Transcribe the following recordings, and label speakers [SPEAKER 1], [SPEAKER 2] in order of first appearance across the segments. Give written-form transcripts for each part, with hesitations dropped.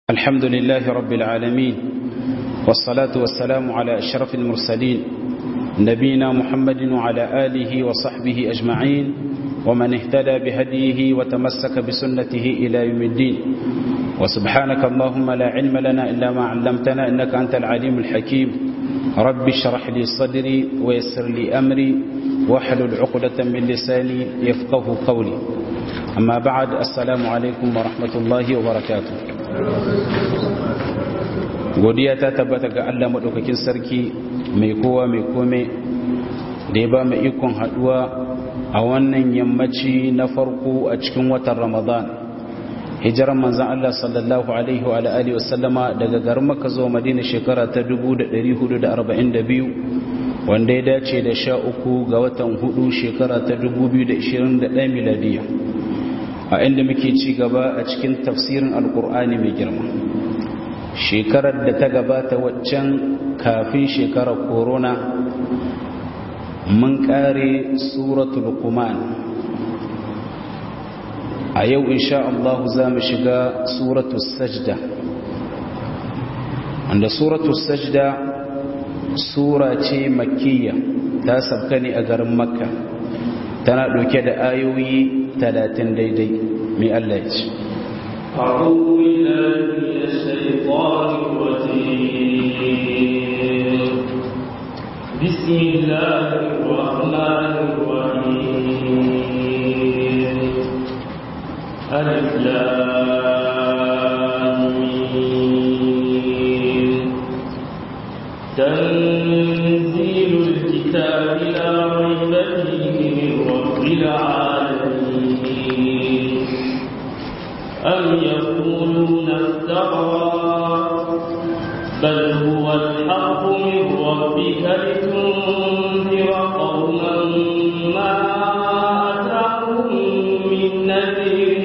[SPEAKER 1] الحمد لله رب العالمين والصلاة والسلام على أشرف المرسلين نبينا محمد وعلى آله وصحبه أجمعين ومن اهتدى بهديه وتمسك بسنته إلى يوم الدين وسبحانك اللهم لا علم لنا إلا ما علمتنا إنك أنت العليم الحكيم رب اشرح لي صدري ويسر لي أمري واحلل عقدة من لساني يفقه قولي أما بعد السلام عليكم ورحمة الله وبركاته godiya ta tabbata ga Allah madaukakin sarki mai kowa mai kome da ya ba mu ikon haduwa a wannan yammaci na farko a cikin watan Ramadan hijiran manzon Allah sallallahu alaihi wa alihi wasallama daga garin Makka zuwa Madina shekara ta 1442 wanda ya dace da 13 ga watan 4 shekara ta 2021 miladiya a inda muke ci gaba a cikin tafsirin alkur'ani mai girma shekarar da ta gabata waccan kafin shekarar corona mun kare suratul luqman a yau insha Allah za mu shiga suratul sajda wanda suratul sajda sura ce makkiyya ta sabka ne a garin makka tana dauke da ayoyi 30 daidai mai Allah ya ce
[SPEAKER 2] أعوذ بالله من الشيطان الرجيم بسم الله الرحمن الرحيم ألف لام ميم تنزيل الكتاب لا ريب فيه من رب العالمين أم يقولون افترى بل هو الحق من ربك لتنذر قوما ما أتاهم من نذير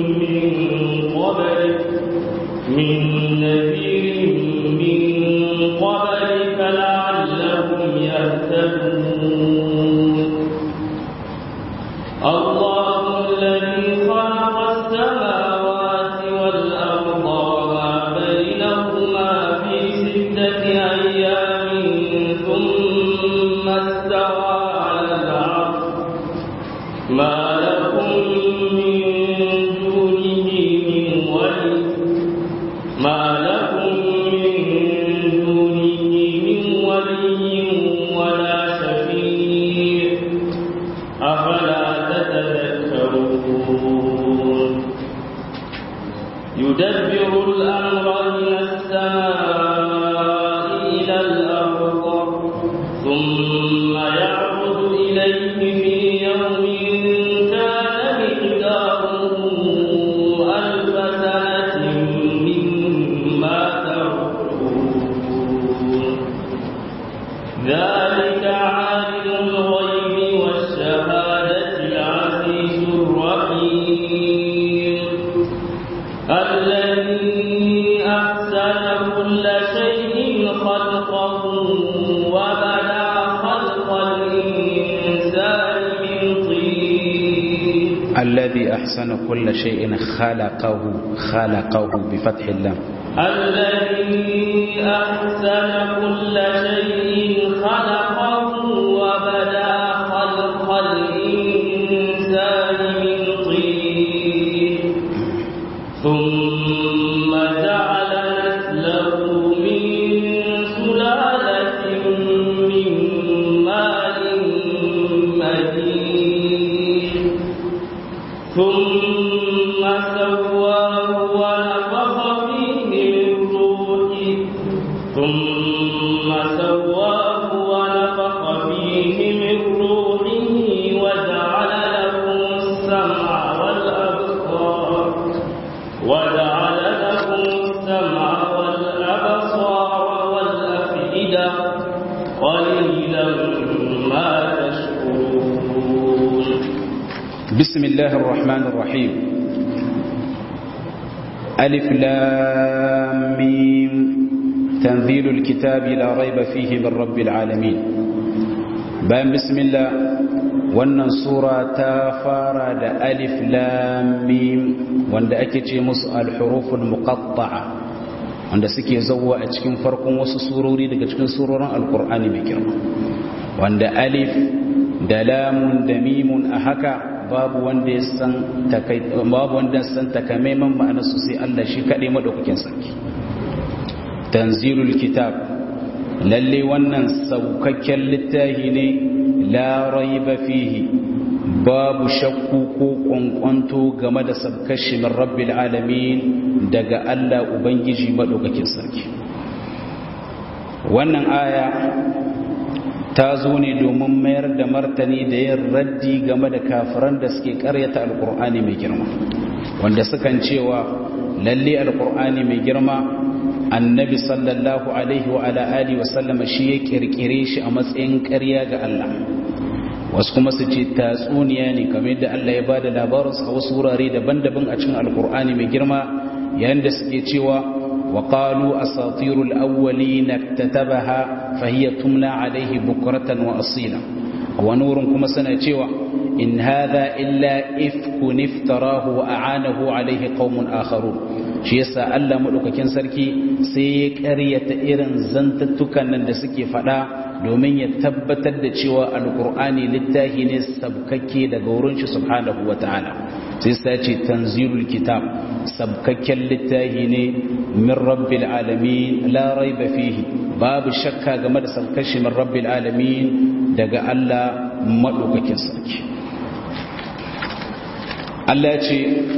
[SPEAKER 2] من قبلك لعلهم يهتدون الله الذي خلق السماوات والأرض وما بينهما في 6 أيام ثم استوى على العرش ما لكم من دونه من ولي ولا شفيع أفلا تتذكرون يدبر الأمر من السماء إلى الأرض ثم يعرض إليه في يوم كان مقداره 1000 سنة مما تعدون ذلك عالم الغيب والشهادة العزيز الرحيم الذي أحسن كل شيء خلقه وبدأ خلق الإنسان من طين
[SPEAKER 1] الذي أحسن كل شيء خلقه بفتح اللام
[SPEAKER 2] الذي أحسن كل شيء خلقه وبدأ خلق الإنسان من طين ثم جعل نسله من سلالة من ماء مهين ثم سواه ونفخ فيه من روحه وجعل لكم السمع والأبصار والأفئدة قليلا ما تشكرون
[SPEAKER 1] بسم الله الرحمن الرحيم ألف لام ميم تنزيل الكتاب لا ريب فيه من رب العالمين بان بسم الله wannan sura ta fara da alif lam mim wanda ake ce musu al-huruful muqatta'a wanda suke zawwa a cikin farkon wasu surori daga cikin surorin alkur'ani mai girma, wanda alif da lamun da mimun a haka babu wanda ya san takamaiman ma'anarsu sai Allah shi kaɗai maɗaukakin sarki. Tanzilul kitab, lalle wannan saukakken littafi ne, la raiba fihi, babu shakku ko kwankwanto game da sabkashi min rabbil alamin daga Allah Ubangiji maɗaukakin sarki. Wannan aya ta zo ne domin mayar da martani da yin raddi game da kafiran da suke karyata alkur'ani mai girma, wanda sukan cewa lalle alkur'ani mai girma annabi sallallahu alaihi wa ala alihi wa sallama shi ya kirkire shi a matsayin ƙarya ga Allah. Wasu kuma su ce tatsuniya ne, kamar yadda Allah ya bada labarinsu a wasu wurare daban-daban a cikin alkur'ani mai girma, yayin da suke cewa وقالوا أساطير الأولين اكتتبها فهي تملى عليه بكرة وأصيلا. ونور كما سنة إن هذا إلا إفك افتراه وأعانه عليه قوم آخرون. shi yasa Allah madaukakin sarki sai ya ƙaryata irin zantattukan nan da suke faɗa domin ya tabbatar da cewa alqur'ani littafi ne sabkakke daga wurin shi subhanahu wataala. sai sai ce tanzilul kitab, sabkakken littafi ne min rabbil alamin la raiba fihi, babu shakka game da sabkashi min rabbil alamin daga Allah madaukakin sarki. Allah ya ce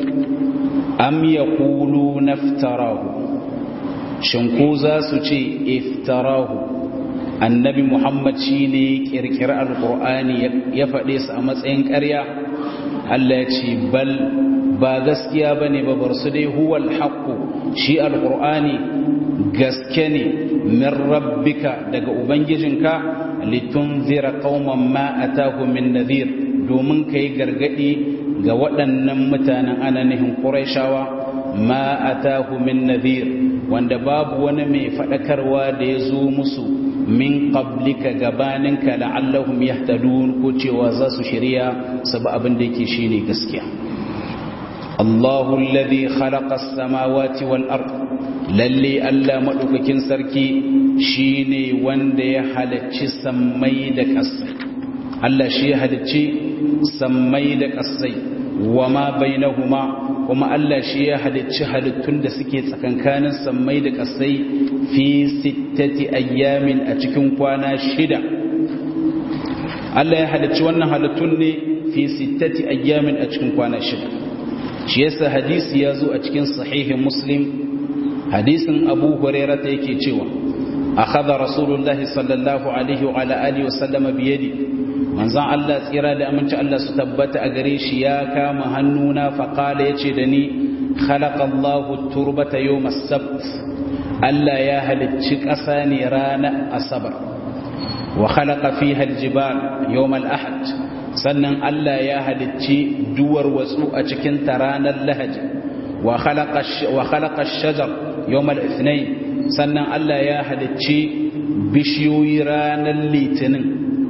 [SPEAKER 1] am yaqulu naftarahu, shin ko za su ce iftarahu, annabi Muhammad shine kirkira alqur'ani ya faɗe su a matsayin ƙarya? Allah ya ce bal, ba gaskiya bane ba, bar su dai huwal haqqu, shi alqur'ani gaske ne, min rabbika, daga ubangijinka, litunzira qauman ma atahum min nadhir, domin kai gargadi ga waɗannan mutanen ananihin Qurayshawa, ma atahu min nadhir, wanda babu wani mai faɗakarwa da ya zo musu min qablika gabaninka, la'allahum yahtadun, ko cewa za su shirya su bi abin da yake shine gaskiya. Allahu alladhi khalaqa as-samawati wal ard, lalle Allah madaukakin sarki shine wanda ya halicci sammai da ƙasai. Allah shi ya halicci sammai da ƙasai, wa ma bainahuma, kuma Allah shi ya halicci halittun da suke tsakankanin sammai da ƙasai fi 6 ayyamin, a cikin kwana 6. Allah ya halicci wannan halittun ne fi 6 ayyamin, a cikin kwana 6. shi yasa hadisi ya zo a cikin sahihin Muslim, hadisin Abu Hurairah ta yake cewa akhadha Rasulullahi sallallahu alaihi wa ala alihi wa sallama bi yadi, manzan Allah tsira da aminci Allah su tabbata a gare shi ya kama hannuna, faƙala ya ce da ni, khalaqallahu turbata yawm as-sabt, Allah ya halicci ƙasa ne ranar asabar, wa khalaqa fiha al-jibal yawm al-ahad, sannan Allah ya halicci duwar watsu a cikin ta ranar lahadi, wa khalaqa ash-shajar yawm al-ithnain, sannan Allah ya halicci bishiyoyi ranar litinin,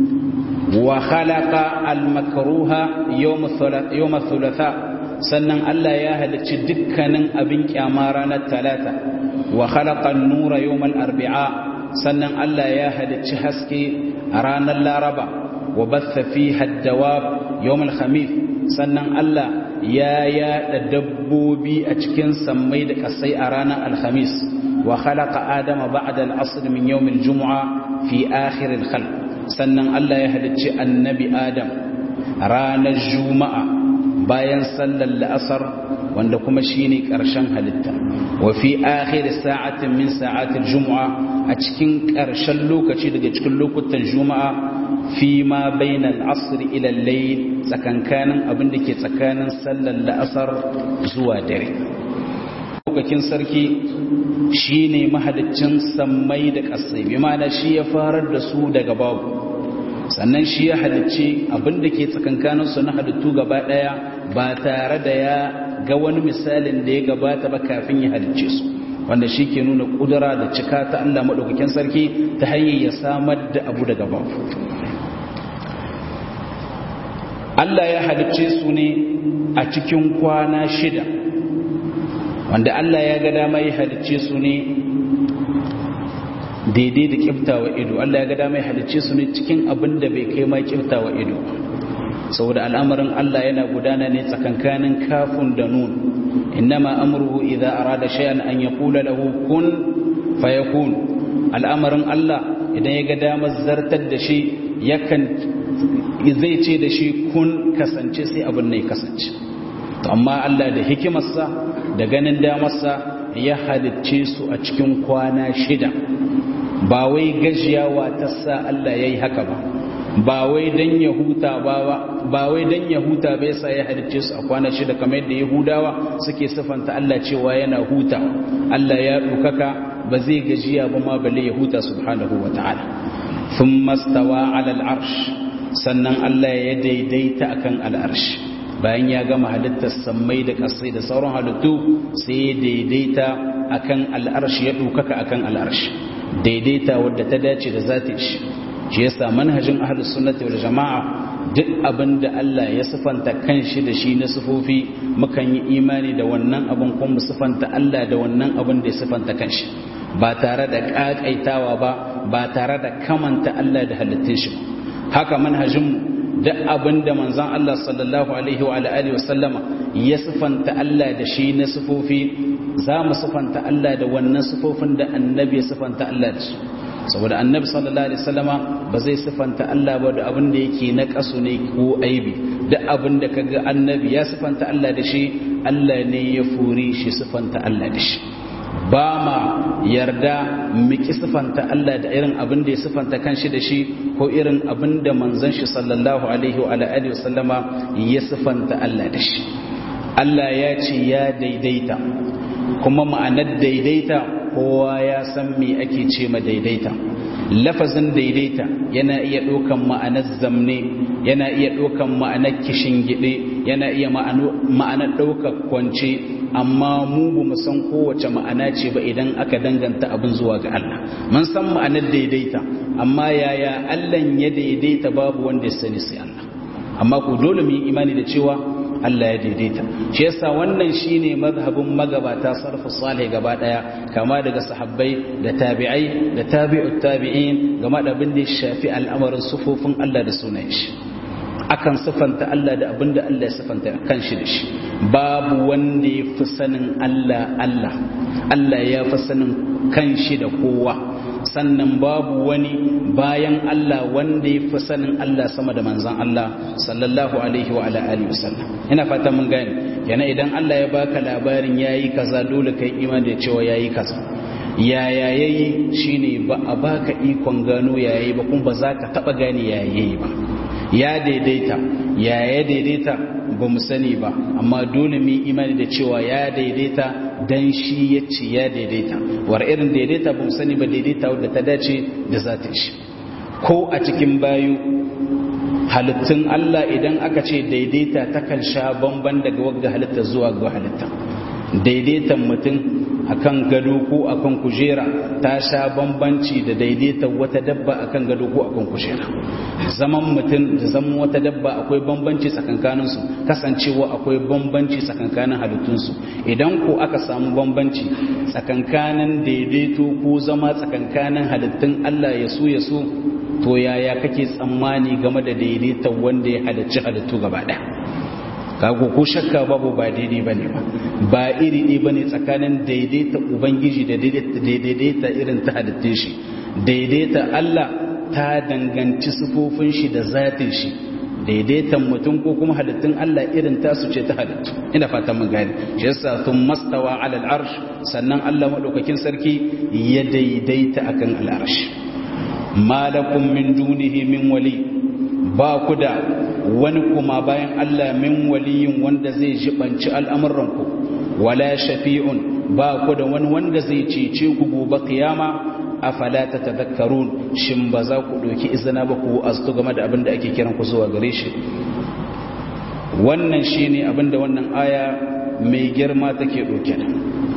[SPEAKER 1] wa khalaqa al-makruha yawm thulatha, sannan Allah ya halicci dukkanin abin kyama ranar talata, wa khalaqa an-nura yawm al-arbi'a, sannan Allah ya halicci haske a ranar laraba, wa batha fiha ad-dawab yawm al-khamis, sannan Allah ya yada dabbobi a cikin sammai da kasai a ranar al-khamis, wa khalaqa adama ba'da al-asr min yawm al-jum'a fi akhir al-khalq, sannan Allah ya halicci annabi Adam ranar Juma'a bayan sallar la'asar, wanda kuma shine ƙarshen halitta, wa fi akhir sa'atin min sa'atil Jumu'a, a cikin ƙarshen lokaci daga cikin lokutan Juma'a, fi ma bainal asr ila al-layl, tsakankanin abin da ke tsakanin sallar la'asar zuwa dare. Lokacin sarki shine mahaliccin sammai da ƙasai, bi ma'ana shi ya farar da su daga babu, sannan shi ya halicci abin da ke tsakankaninsu na halittu gaba ɗaya ba tare da ya ga wani misalin da ya gabata ba kafin ya halicce su, wanda shi ke nuna ƙudura da cika ta Allah maɗaukakin sarki ta hanyar ya samar da abu daga babu. Allah ya halicce su ne a cikin kwana 6, wanda Allah ya ga dama ya halicce su ne daidai da kiftawa ido Allah ya ga dama ya halicce su ne cikin abin da bai kai ma kiftawa ido saboda al'amarin Allah yana gudana ne tsakankanin kafun da nun innama amruhu idza arada shay'an an yaqula lahu kun fayakun al'amarin Allah idan ya ga damar zartar da shi yakan zai ce da shi kun kasance sai abin ne kasance to amma Allah da hikimarsa da ganin damarsa ya halicce su a cikin kwana 6 ba wai gajiyawa ta sa Allah yayi haka ba wai dan ya huta ba wai dan ya huta ba yasa ya halicce su a kwana 6 kamar yadda Yahudawa suke sifanta Allah cewa yana huta Allah ya dukaka ba zai gajiya ba ma balle ya huta subhanahu wataala thumma stawa ala al-arsh sannan Allah ya daidaita akan al-arsh bayan ya gama halittar sammai da ƙasai da sauran halittu sai ya daidaita akan al-arsh ya dukaka akan al-arsh daidaita wadda ta dace da zatin shi shi yasa manhajin ahlus sunnati wal jamaa duk abinda Allah ya sifanta kanshi da shi na sifofi mukan yi imani da wannan abin kuma sifanta Allah da wannan abin da ya sifanta kanshi ba tare da kakaitawa ba tare da kamanta Allah da halittun shi haka manhajin duk abinda manzon Allah sallallahu alaihi wa alihi wasallama ya sifanta Allah da shi na sifofi za mu sifanta Allah da wannan sifofin da annabi ya sifanta Allah da su saboda annabi sallallahu alaihi wasallama ba zai sifanta Allah ba da abin da yake na kasu ne ko aibi duk abin da kaga annabi ya sifanta Allah da shi Allah ne ya furi shi sifanta Allah da shi ba ma yarda miki sifanta Allah da irin abin da ya sifanta kanshi da shi ko irin abin da manzon shi sallallahu alaihi wa alihi wasallama ya sifanta Allah da shi Allah ya ce ya daidaita kuma ma'anar daidaita kowa ya san me ake ce ma daidaita lafazin daidaita yana iya ɗaukan ma'anar zamne yana iya ɗaukan ma'anar kishingide yana iya ma'anar ɗaukar kwance amma mu ba mu san kowace ma'ana ce ba idan aka danganta abin zuwa ga Allah mun san ma'anar daidaita amma yaya Allah ya daidaita babu wanda ya sani sai Allah amma ku dole mu yi imani da cewa Allah ya daidaita shi yasa wannan shine mazhabin magabata sarfu salih gaba daya kama daga sahabbai da tabi'ai da tabi'ut tabi'in game da abin da ya shafi al'amarin sufufin Allah da sunan shi akan sifanta Allah da abin da Allah ya sifanta kanshi da shi babu wanda ya fi sanin Allah ya fi sanin kanshi da kowa sannan babu wani bayan Allah wanda ya fi sanin Allah sama da manzan Allah sallallahu alaihi wa alihi wasallam ina fata mun gane yana idan Allah ya baka labarin yayi kaza dole kai imani da cewa yayi kaza yaya yayi shine ba a baka ikon gano yayi ba kuma ba za ka taba gane yayi ba ya daidaita yaya daidaita ba mu sani ba amma dole mu imani da cewa ya daidaita dan shi yace ya daidaita war irin daidaita ba mu sani ba daidaita wadda ta dace da zatin shi ko a cikin bayu halittun Allah idan aka ce daidaita takan sha bamban daga wagga halitta zuwa ga halitta daidaitan mutum akan gado ko akan kujera ta sha bambanci da daidaita wata dabba akan gado ko akan kujera zaman mutum da zaman wata dabba akwai bambanci tsakankanin su kasancewa akwai bambanci tsakankanin halittun su idan ko aka samu bambanci tsakankanin daidaito ko zama tsakankanin halittun Allah ya so to yaya kake tsammani game da daidaita wanda ya halicci halittu gaba ɗaya kago ko shakka babu ba daidai bane ba iri ɗaya bane tsakanin daidaita ubangiji da daidaita irin ta halittun shi daidaita Allah ta danganci sifofin shi da zatin shi daidaitan mutum ko kuma halittun Allah irin tasu ce ta halittu ina fatan mun gane shi yasa tun mastawa ala al-arsh sannan Allah madaukakin sarki ya daidaita akan al-arsh malakum min dunihi min wali ba ku da wani kuma bayan Allah min waliyin wanda zai jibanci al'amuranku wala shafi'un ba ku da wani wanda zai cece ku gobe kiyama afala tatadhakkarun shin ba za ku doki izina ba ku astu game da abin da ake kiran ku zuwa gare shi wannan shine abin da wannan aya mai girma take doke da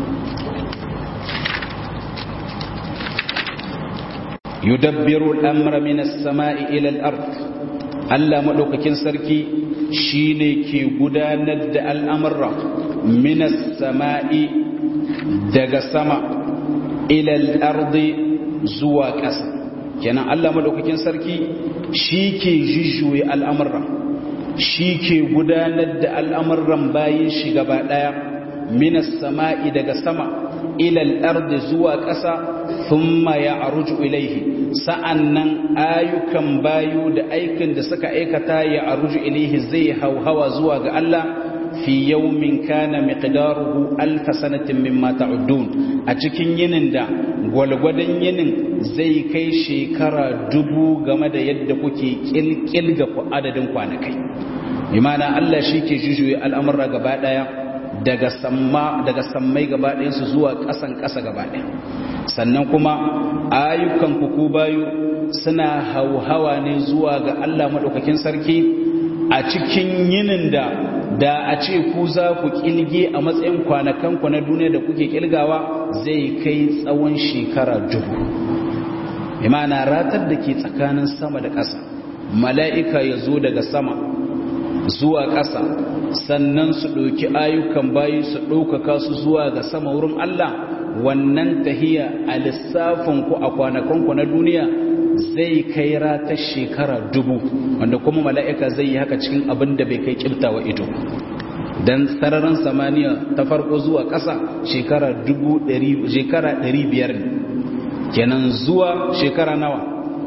[SPEAKER 1] yudabbiru al-amra min as-sama'i ila al-ard Allah madaukakin sarki shine ke gudanar da al'amura min as-sama'i daga sama ila al-ard zuwa ƙasa kenan Allah madaukakin sarki shi ke jujjuye al'amurra shi ke gudanar da al'amuran bayin shi gaba ɗaya minas sama'i daga sama ilal ardi zuwa ƙasa thumma ya'ruju ilaihi sa'annan ayyukan bayu da aikin da suka aikata ya'ruju ilaihi zai hauhawa zuwa ga Allah fi yawmin kana miqdaruhu alf sanatin mimma ta'uddun a cikin yinin da gwalgwadon yinin zai kai shekara 1000 game da yadda kuke kilkilga adadin kwanakai imana Allah shi ke jujuye al'amurra gaba daya daga sammai gaba ɗayansu zuwa ƙasan ƙasa gaba ɗaya sannan kuma ayyukan ku bayu suna hauhawa ne zuwa ga Allah maɗaukakin sarki a cikin yinin da a ce ku za ku ƙilge a matsayin kwanakanku na duniya da kuke ƙilgawa zai kai tsawon shekara 1000 imana ratar da ke tsakanin sama da ƙasa mala'ika ya zo daga sama zuwa ƙasa sannan su ɗauki ayyukan bayi su ɗaukaka su zuwa ga sama wurin Allah wannan tahiya a lissafinku a kwanakanku na duniya zai kai ratar shekara 1000 wanda kuma mala'ika zai yi haka cikin abin da bai kai kibtawa ido dan sararin samaniya ta farko zuwa ƙasa shekara 500 ne kenan zuwa shekara nawa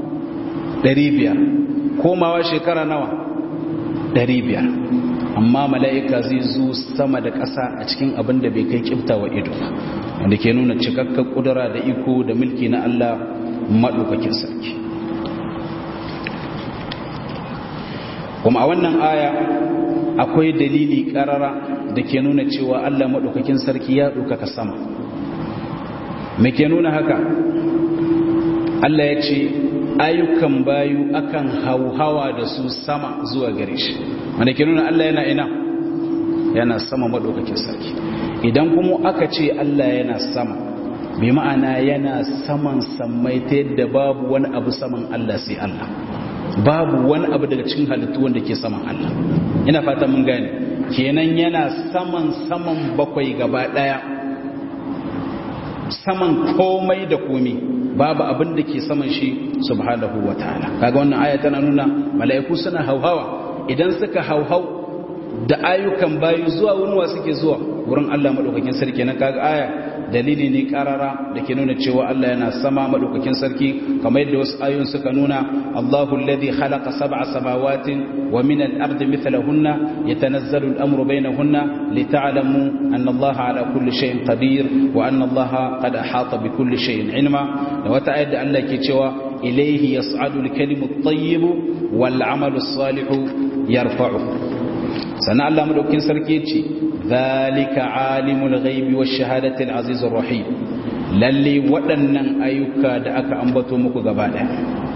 [SPEAKER 1] 500 komawa shekara nawa 500 amma mala'ika zai zo sama da ƙasa a cikin abin da bai kai kibtawa ido wanda ke nuna cikakken ƙudura da iko da mulki na Allah maɗaukakin sarki kuma a wannan aya akwai dalili ƙarara da ke nuna cewa Allah maɗaukakin sarki ya ɗaukaka sama me ke nuna haka Allah ya ce ayyukan bayu akan hauhawa da su sama zuwa gare shi wanda ke nuna Allah yana sama maɗaukakin sarki idan kuma aka ce Allah yana sama bi ma'ana yana saman sammai ta yadda babu wani abu saman Allah sai Allah babu wani abu daga cikin halittu wanda ke saman Allah ina fata mun gane kenan yana saman bakwai gaba daya saman komai da komai babu abin da ke saman shi subhanahu wataala kaga wannan aya tana nuna mala'iku suna hauhawa idan suka hauhau da ayyukan bayu zuwa wurin suke zuwa wurin Allah madaukakin sarki na kaga aya dalili ne karara da ke nuna cewa Allah yana sama madaukakin sarki kamar yadda wasu ayoyin suka nuna Allahu alladhi khalaqa sab'a samawatin wa min al-ardi mithlahunna yatanazzalu al-amru bainahunna lita'lamu anna Allaha ala kulli shay'in qadir wa anna Allaha qad ahata bi kulli shay'in ilma da wata ayat da Allah ke cewa ilayhi yas'adu al-kalimu at-tayyib wal 'amalu as-salihu yarfa'u sana Allah madaukakin sarki ce zalika alimul ghaibi wash shahadati al-azizur rahim lalle waɗannan ayyuka da aka ambato muku gaba daya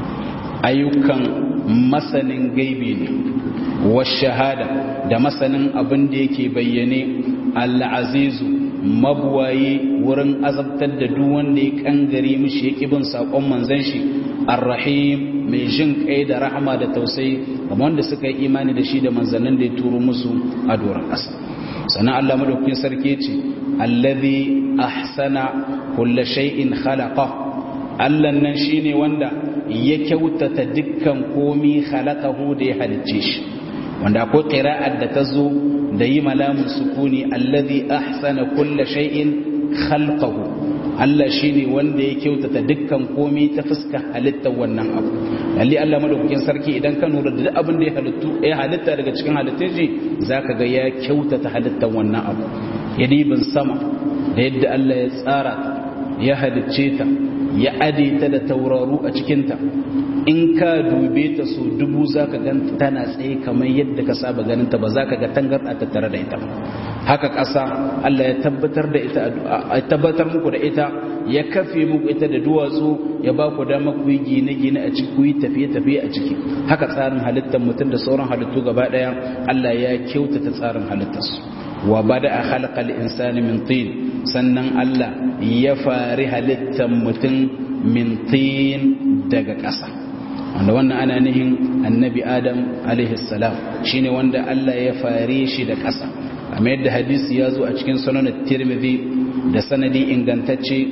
[SPEAKER 1] ayyukan masanin gaibi ne wash shahada da masanin abin da yake bayyane al-azizu mabwayi wurin azabtar da duk wanda ya kangare mishi ya kibin sakon manzon shi ar-rahim mai jin kai da rahama da tausayi kamar wanda suka yi imani da shi da manzannin da ya turo musu a doron ƙasa sannan Allah madaukakin sarki ce allazi ahsana kulli shay'in khalaqa Allah nan shine wanda ya kyautata dukkan komi khalaqahu da ya halicce shi wanda akwai qira'ar da tazo da yi malamun sukuni allazi ahsana kulli shay'in khalqahu Allah shine wanda ya kyautata dukkan komi ta fuska halittar wannan abu lalle Allah madaukakin sarki idan ka lura da abin da ya halitta daga cikin halittun shi zaka ga ya kyautata halittar wannan abu ya dibin sama da yadda Allah ya tsara ya halicce ta ya adeta da tauraru a cikinta in ka dube ta so 1000 zaka ganta tana tsaye kamar yadda ka saba ganinta ba zaka ga tangarda tattare da ita haka ƙasa Allah ya tabbatar da ita a tabbatar muku da ita ya kafe muku ita da duwatsu ya ba ku dama ku yi gine-gine a ciki ku yi tafiye-tafiye a ciki haka tsarin halittar mutum da sauran halittu gaba daya Allah ya kyautata tsarin halittarsu wa bada'a khalqal insani min tin sannan Allah ya fari halittar mutum min tin daga ƙasa wanda wannan ana nihin annabi Adam alaihi salam shine wanda Allah ya fare shi da ƙasa kamar yadda hadisi ya zo a cikin sunan Tirmidhi da sanadi ingantacce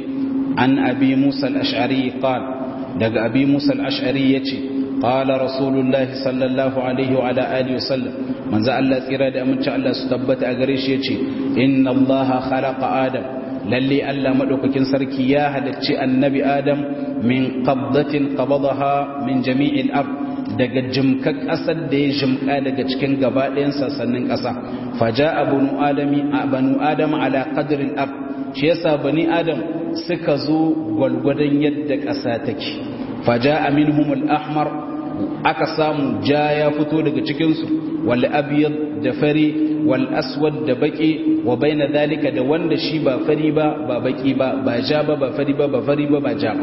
[SPEAKER 1] an abi Musa al-Ash'ari qala daga abi Musa al-Ash'ari yace qala rasulullahi sallallahu alaihi wa ala alihi wasallam manzo Allah tsira da aminci Allah su tabbata a gare shi yace inna Allah khalaqa adam lalle Allah madaukakin sarki ya halicci annabi adam min qabdatin qabadaha min jami'il ard daga jimkar ƙasar da ya jimka daga cikin gabaɗayan sassanin ƙasa faja'a banu adam ala qadri al-ard shi yasa bani adam suka zo gwalgwadon yadda ƙasa take faja'a minhum al-ahmar aka samu ja ya fito daga cikin su wal abyad da fari wal aswad da baki wa baina dalika da wanda shi ba fari ba ba baki ba ba ja ba ba fari ba ba fari ba ba ja ba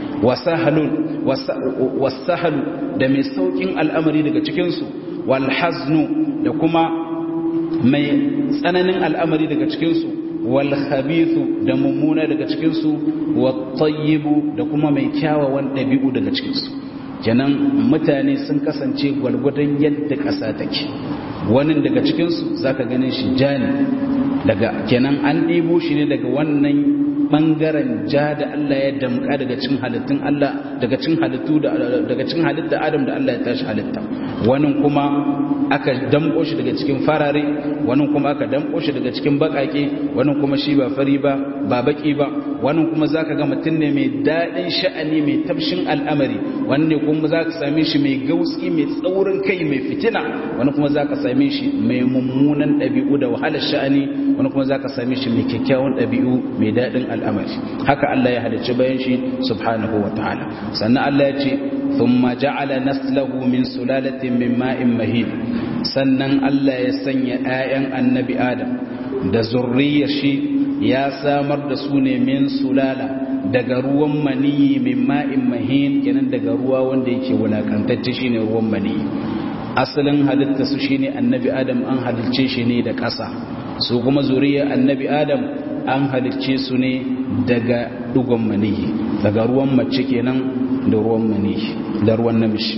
[SPEAKER 1] wasahalu da mai saukin al'amari daga cikinsu walhaznu da kuma mai tsananin al'amari daga cikinsu walhabithu da mummuna daga cikinsu wattayyibu da kuma mai kyawawan ɗabi'u daga cikinsu kenan mutane sun kasance gwalgwadon yadda ƙasa take wani daga cikinsu za ka ganin shi jani daga kenan an ɗibo shi ne daga wannan bangaren ja da Allah ya damka daga cikin halittun Allah daga cikin halittu daga cikin halitta Adam da Allah ya tashi halitta wani kuma aka damko shi daga cikin farare wani kuma aka damko shi daga cikin bakake wani kuma shi ba fari ba ba baki ba wani kuma zaka ga mutum ne mai dadin sha'ani mai tabshin al'amari wani ne kuma zaka same shi mai gauski mai tsaurin kai mai fitina wani kuma zaka same shi mai mummunan dabi'u da wahalar sha'ani wani kuma zaka same shi mai kyakkyawan dabi'u mai dadin al'amari haka Allah ya halicci bayan shi subhanahu wa ta'ala sannan Allah ya ce thumma ja'ala naslahu min sulalatin min ma'in mahin sannan Allah ya sanya 'ya'yan annabi Adam da zurriyar shi ya samar da su ne min sulala daga ruwan maniyi min ma'in mahin kenan daga ruwa wanda yake wulakantacce shine ruwan maniyi asalin halitta su shine annabi Adam an halicce shi ne da ƙasa su kuma zuriyar annabi Adam an halicce su ne daga dugon maniyi daga ruwan mace kenan da ruwan maniyi da ruwan namiji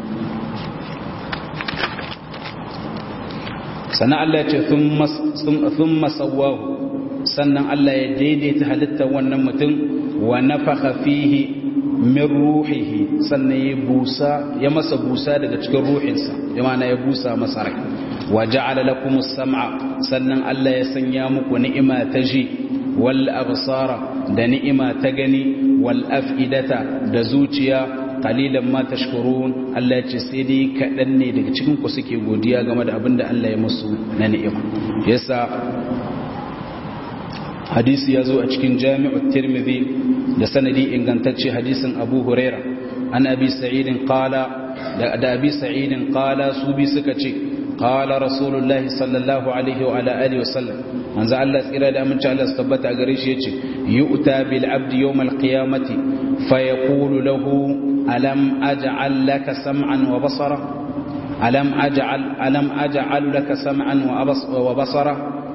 [SPEAKER 1] sannan Allah ya ce thumma sawwahu sannan Allah ya daidaita halittar wannan mutum wa nafakha fihi min ruhihi sannan ya masa busa daga cikin ruhinsa yana ya busa masa rai wa ja'ala lakumus sam'a sannan Allah ya sanya muku ni'ima ta ji wal absara da ni'ima ta gani wal af'idata da zuciya qalilan ma tashkurun Allah ya ce sai dai kadan ne daga cikin ku suke godiya game da abinda Allah ya musu na ni'ima yasa hadisi yazo a cikin Jami'ut Tirmidhi da sanadi ingantacce hadisin Abu Huraira an Abi Sa'id qala da Abi Sa'id qala su bi suka ce qala Rasulullahi sallallahu alaihi wa ala alihi wasallam manzo Allah tsira da amince Allah tabbata gare shi yace yu'ta bil abdi yawm al qiyamati fayaqulu lahu alam aj'al laka sam'an wa basara alam aj'al laka sam'an wa basara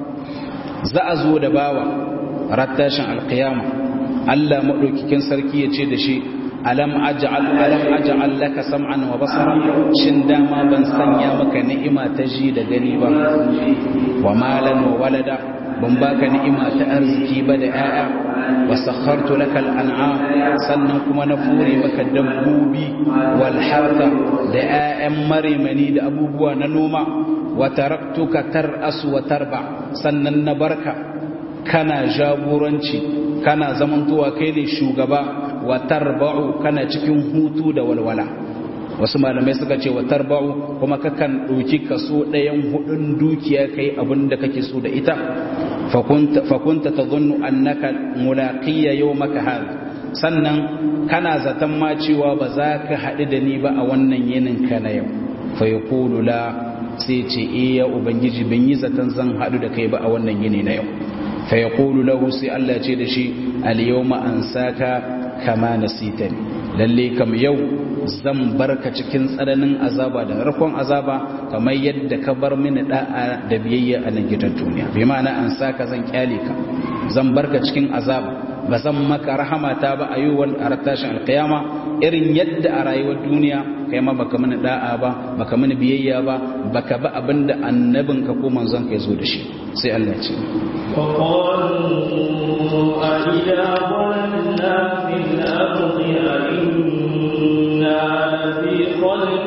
[SPEAKER 1] za a zo da bawa rattashin alqiyama Allah madaukakin sarki yace da shi alam aj'al laka sam'an wa basara shin dama ban sanya maka ni'ima ta ji da gani ba wa malan wa walada ban baka ni'ima ta arziki ba da 'ya'ya wa sakhartu laka al'an'am sannan kuma na fure maka dabbobi wal harta da 'ya'yan marimani da abubuwa na noma wa taraktuka tar'asu wa tarba sannan na barka kana jagoranci kana zamantowa kai ne shugaba wa tarba'u kana cikin hutu da walwala wasu malamai suka ce wa tarba'u kuma kakan ɗauki kaso ɗayan hudun dukiya kai abinda kake so da ita fakunta tadhunnu annaka mulaqiyya yawmaka hada sannan kana zaton ma cewa ba za ka haɗu da ni ba a wannan yinin ka na yau fa yaqulu la sai ce ya ubangiji ban yi zaton zan haɗu da kai ba a wannan yini na yau fa yaqulu lahu sai Allah ce da shi al yawma ansaka kama nasitani lalle kam yau zan barka cikin tsananin azaba da narkon azaba kamar yadda ka bar mini da'a da biyayya a nan gidan duniya bi ma'ana an saka zan kyale ka zan barka cikin azaba ba zan maka rahamata ba a yiwuwar a rattashin alkiyama irin yadda a rayuwar duniya kai ma baka mini da'a ba baka mini biyayya ba baka ba abinda annabinka ko manzon ka zo da shi sai Allah ya ce
[SPEAKER 2] إنا لفي خلق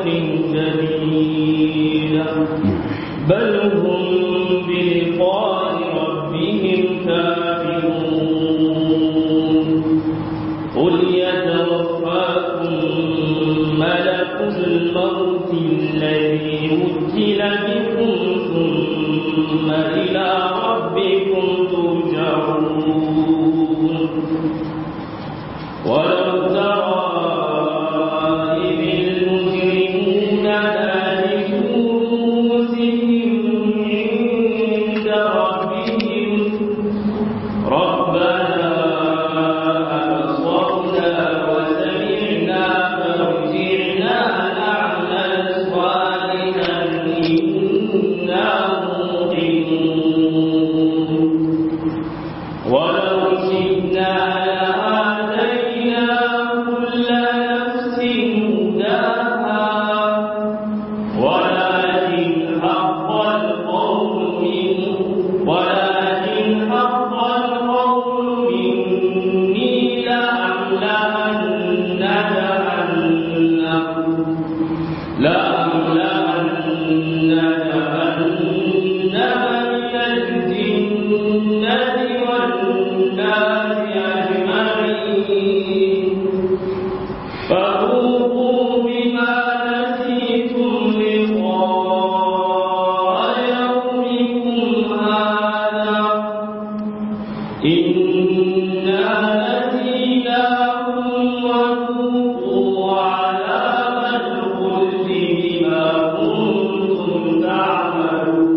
[SPEAKER 2] جديد بل هم بلقاء ربهم كافرون قل يتوفاكم ملك الموت الذي وكل بكم ثم إلى ربكم ترجعون ولو ترى إذ المجرمون نالكوا رؤوسهم عند ربهم ربنا أبصرنا وسمعنا فارجعنا نعمل صالحا إنا موقنون ولو شئنا لآتينا كل نفس هداها ولكن حق القول مني لأملأن جهنم من الجنة والناس أجمعين فذوقوا بما نسيتم لقاء يومكم هذا إنا نسيناكم وذوقوا عذاب الخلد بما كنتم تعملون.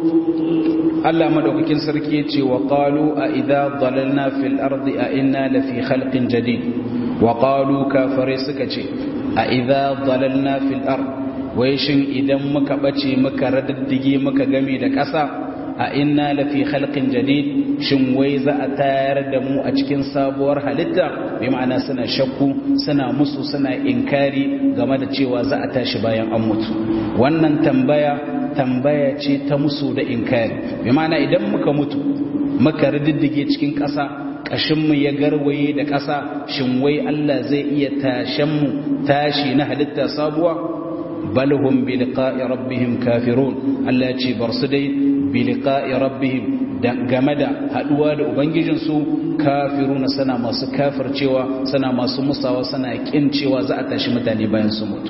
[SPEAKER 1] Allah madaukakin sarki yace wa qalu a idza dalalna fil ardi a inna lafi khalqin jadid wa qalu kafare suka ce a idza dalalna fil ard wai shin idan muka bace muka radaddige muka game da ƙasa a inna lafi khalqin jadid shin wai za a tayar da mu a cikin sabuwar halitta bi ma'ana suna shakku suna musu suna inkari game da cewa za a tashi bayan an mutu wannan tambaya ce ta musu da inkari bi ma'ana idan muka mutu muka riddige cikin ƙasa ƙashinmu ya garwaye da ƙasa shin wai Allah zai iya tashen mu tashi na halitta sabuwa balhum bi liqa'i rabbihim kafirun Allah ya ce bar su dai bi liqa'i rabbihim game da haduwa da ubangijinsu kafiruna sana masu kafircewa sana masu musawa sana kin cewa za a tashi mutane bayan su mutu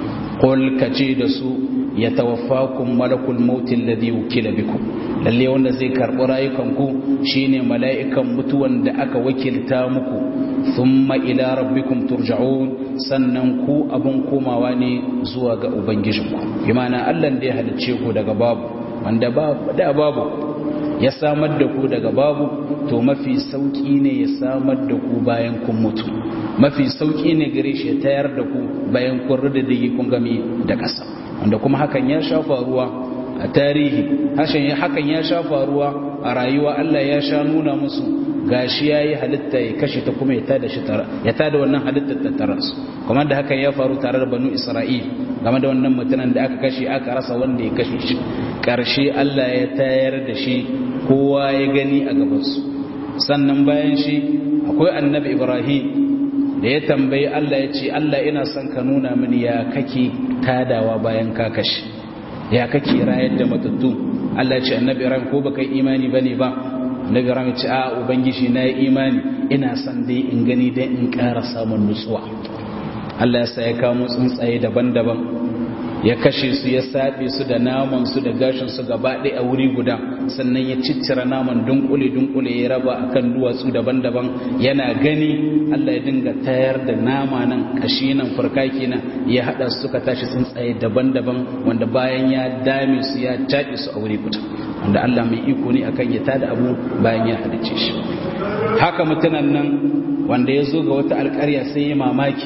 [SPEAKER 1] qul kace da su yatawaffakum malakul maut alladhi wukila bikum lalle wanda zai karbi rayukanku shine mala'ikan mutuwan da aka wakilta muku thumma ila rabbikum turja'un sannan ku abun komawa ne zuwa ga ubangijinku bi ma'ana Allah da ya halicce ku daga babu wanda babu ya samar da ku daga babu to mafi sauki ne ya samar da ku bayan kun mutu mafi sauki ne gare shi ya tayar da ku bayan kun riddige kun game da ƙasa wanda kuma hakan ya sha faruwa a tarihi hakan ya sha faruwa a rayuwa Allah ya sha nuna musu gashi yayi halitta ya kashe ta kuma ya tada wannan halittar ta taras kuma da hakan ya faru tare da banu Isra'il game da wannan mutumin da aka kashe aka rasa wanda ya kashe shi karshe Allah ya tayar da shi kowa ya gani a gabansu sannan bayan shi akwai annabi Ibrahim da ya tambayi Allah ya ce Allah ina son ka nuna mini ya kake tadawa bayan ka kashe ya kake rayar da matattu Allah ya ce annabi Ibrahim ko baka imani bane ba annabi Ibrahim ya ce a ubangiji na yi imani ina son dai in gani dai in ƙara samun nutsuwa Allah ya sa ya kawo tsuntsaye daban-daban ya kashe su ya sabe su da naman su da gashin su gaba ɗaya a wuri guda sannan ya ciccira naman dunkule ya raba akan duwatsu daban-daban yana gani Allah ya dinga tayar da nama nan kashi nan farkaki nan ya hada su suka tashi tsuntsaye daban-daban wanda bayan ya dame su ya taɗe su a wuri guda wanda Allah mai iko ne akan ya tada abu bayan ya halice shi haka mutanen nan wanda ya zo ga wata alƙarya sai ya mamaki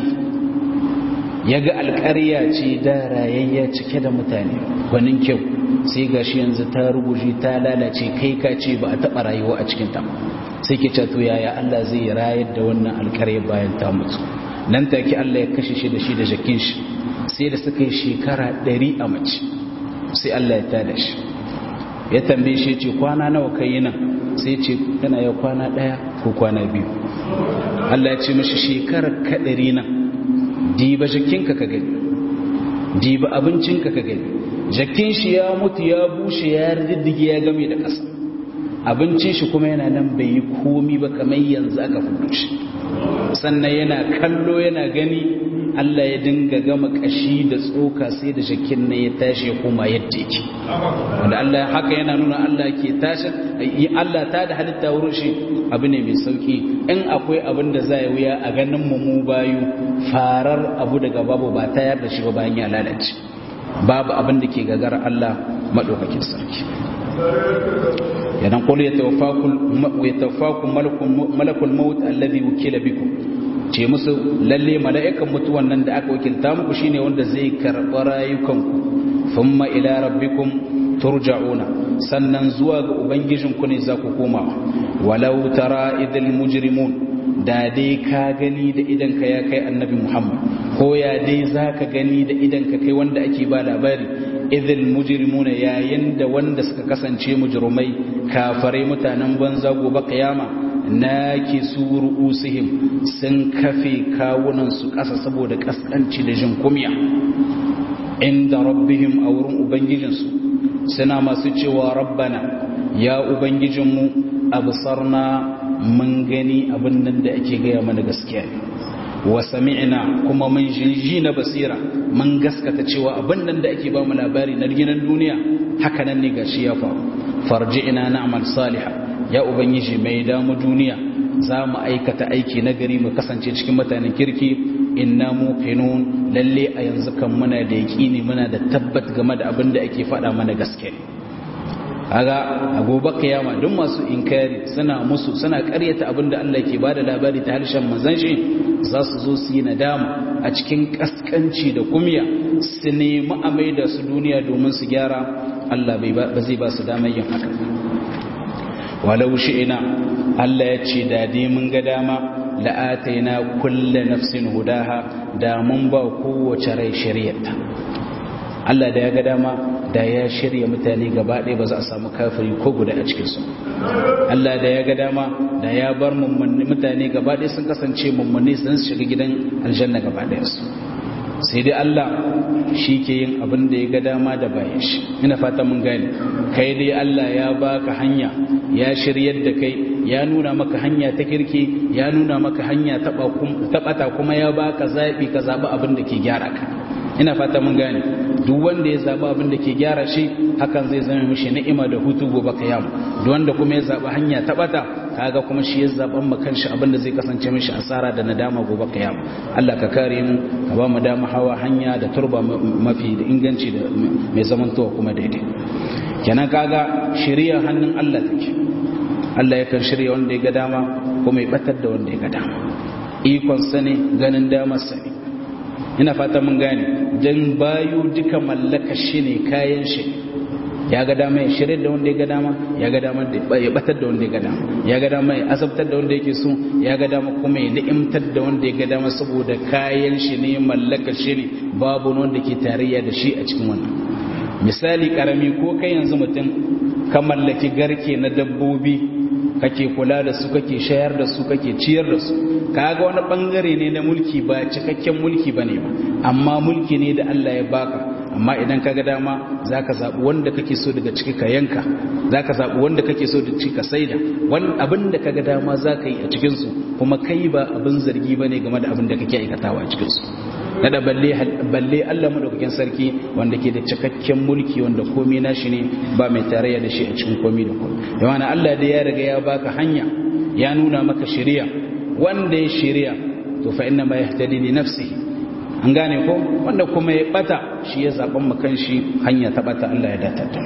[SPEAKER 1] ya ga alƙarya ce da rayayya cike da mutane gwanin kyau sai gashi yanzu ta rubuce ta lalace kai ka ce ba a taɓa rayuwa a cikinta sai ke cato yaya Allah zai rayar da wannan alƙarya bayan ta mutu nan take Allah ya kashe shi da shi da jakin shi sai da suka yi shekara 100 a mace sai Allah ya tada shi ya tambaye shi ce kwana nawa kai nan sai ce kana ya kwana 1 ko kwana 2 Allah ya ce mashi shekarar kadari nan diba jakinka ka gani diba abincinka ka gani jakin shi ya mutu ya bushe ya riddige ya game da ƙasa abincin shi kuma yana nan bai yi komi ba kamar yanzu aka fudu shi sannan yana kallo yana gani Allah ya dinga gama kashi da tsoka sai da jakin nan ya tashi kuma yadda yake wanda Allah haka yana nuna Allah ke tashi Allah ta da halitta wurin shi abu ne mai sauki in akwai abin da zai wuya a ganin mu bayu farar abu daga babu ba tayar da shi ba bayan ya lalace babu abin da ke gagara Allah madaukakin sarki yadan qul yatawaffakum malakul maut alladhi wukila bikum ce musu lalle mala'ikan mutuwan nan da aka wakilta muku shine wanda zai karɓi rayukanku thumma ila rabbikum turja'una sannan zuwa ga ubangijinku ne za ku koma walau tara idil mujrimun da dai ka gani da idanka ya kai annabi Muhammad ko ya dai zaka gani da idanka kai wanda ake ba labari idil mujrimuna yayin da wanda suka kasance mujrimai kafare mutanen banza gobe kiyama naki suru usihim sun kafe kawunan su ƙasa saboda kaskanci da jin kumya inda rabbihim a wurin ubangijinsu suna masu cewa rabbana ya ubangijinmu absarna mun gani abin nan da ake gaya mana gaskiya ne wa sami'na kuma mun ji na basira mun gaskata cewa abin nan da ake ba mu labari na gidan duniya haka nan ne gashi ya faru farji'na na'mal salihah ya ubangiji mai damu duniya za mu aikata aiki na gari mu kasance cikin mutanen kirki inna muqinun lalle a yanzu kan muna da yaqini muna da tabbat game da abin da ake faɗa mana gaskiya kaga a gobe kiyama duk masu inkari suna ƙaryata abin da Allah ke bada labari ta harshen manzon shi za su zo su yi nadama a cikin kaskanci da kumya su nemi a maida su duniya domin su gyara Allah ba zai ba su damar yin haka walau shi'ina Allah ya ce da dai mun ga dama la'ataina kullu nafsin hudaha da mun ba kowace rai shari'arta Allah da ya ga dama da ya shirya mutane gaba ɗaya ba za a samu kafiri ko guda a cikinsu Allah da ya ga dama da ya bar mutane gaba ɗaya sun kasance mummuni sun shiga gidan aljanna gaba ɗayansu sai dai Allah shi ke yin abin da ya ga dama da bayan shi ina fata mun gane kai dai Allah ya baka hanya ya shiryar da kai ya nuna maka hanya ta kirki ya nuna maka hanya ta bata kuma ya baka zaɓi ka zaɓi abin da ke gyara ka ina fata mun gane duk wanda ya zaba abin da ke gyara shi hakan zai zama mishi ni'ima da hutu gobe kiyama duk wanda kuma ya zaba hanya ta bata kaga kuma shi ya zaban ma kanshi abin da zai kasance mishi asara da nadama gobe kiyama Allah ka kare mu ka ba mu dama hawa hanya da turba mafi da inganci da mai zamantowa kuma daidai kenan kaga shari'a hannun Allah take Allah yakan shirya wanda ya ga dama kuma ya batar da wanda ya ga dama ikon sani ganin damar sani ina fata mun gane dan bayu duka mallaka shi ne kayan shi ya ga dama ya shirye da wanda ya ga dama ya ga dama ya batar da wanda ya ga dama ya ga dama ya azabtar da wanda yake so ya ga dama kuma ya ni'imtar da wanda ya ga dama saboda kayan shi ne mallaka shi ne babu wanda ke tarayya da shi a cikin wannan misali karami ko kai yanzu mutum ka mallaki garke na dabbobi kake kula da su kake shayar da su kake ciyar da su kaga wani bangare ne na mulki ba cikakken mulki bane ba amma mulki ne da Allah ya baka amma idan kaga dama zaka zabi wanda kake so daga ciki ka yanka zaka zabi wanda kake so daga ciki ka saida wani abin da kaga dama zaka yi a cikin su kuma kai ba abin zargi bane game da abin da kake aikatawa a cikin su kada balle Allah madaukakin sarki wanda ke da cikakken mulki wanda komai nashi ne ba mai tarayya da shi a cikin komai da komai yawan Allah da ya riga ya baka hanya ya nuna maka shari'a wanda ya shari'a to fa inna ma yahtadi li nafsihi an gane ko wanda kuma ya bata shi ya zaban makan shi hanya ta bata Allah ya datata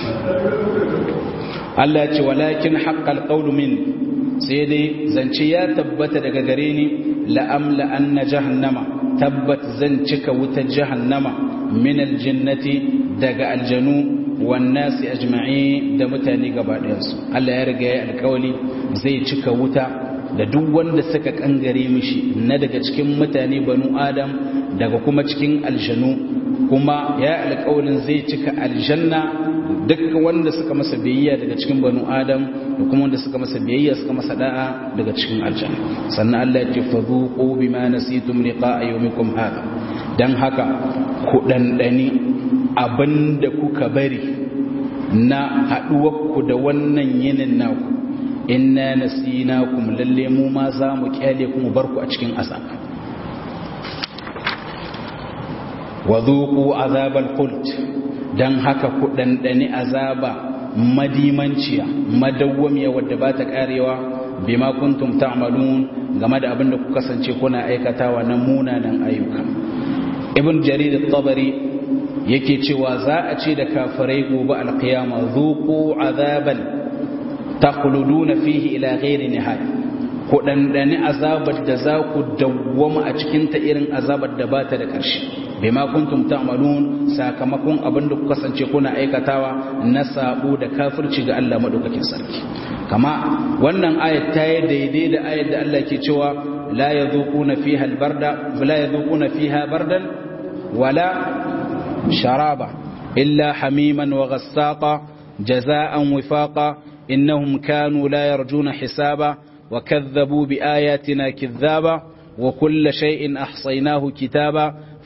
[SPEAKER 1] Allah ya ce walakin haqqal qawlu min sai dai zance ya tabbata daga gare ni la'amla anna jahannama tabbat zan cika wuta jahannama min aljannati daga aljanu wan nasi ajma'i da mutane gaba ɗayansu Allah ya riga ya alƙawali zai cika wuta da duk wanda suka kangare mishi na daga cikin mutane banu adam daga kuma cikin aljanu kuma ya alƙawalin zai cika aljanna duk wanda suka masa biyayya daga cikin banu adam da kuma wanda suka masa biyayya suka masa da'a daga cikin aljanna sannan Allah ya ce fadhuqu bima nasitum liqa'a yawmikum hadha dan haka ku dandani abinda kuka bari na haduwarku da wannan yinin naku inna nasinakum lalle mu ma za mu kyale ku mu barku a cikin azaba wadhuqu azabal khuld dan haka ku dandani azaba madimanciya madawwamiya wadda ba ta karewa bima kuntum ta'malun game da abin da ku kasance kuna aikatawa na munanan ayyuka ibn jarir at-tabari yake cewa za a ce da kafirai gobe alqiyama dhuqu azaban takhluduna fihi ila ghairi nihaya ku dandani azabar da za ku dawwama a cikin ta irin azabar da ba ta da ƙarshe bima kuntum ta'malun sakamakon abinda ku kasance kuna aikatawa na sabo da kafirci ga Allah madaukakin sarki kama wannan ayat ta yi daidai da ayat da Allah ke cewa la yadhuquna fiha albarda la yadhuquna fiha bardan wala sharaba illa hamiman wa ghassaqa jazaa'an wifaqa innahum kanu la yarjuna hisaba wa kadhabu bi ayatina kidhaba wa kulla shay'in ahsaynahu kitaba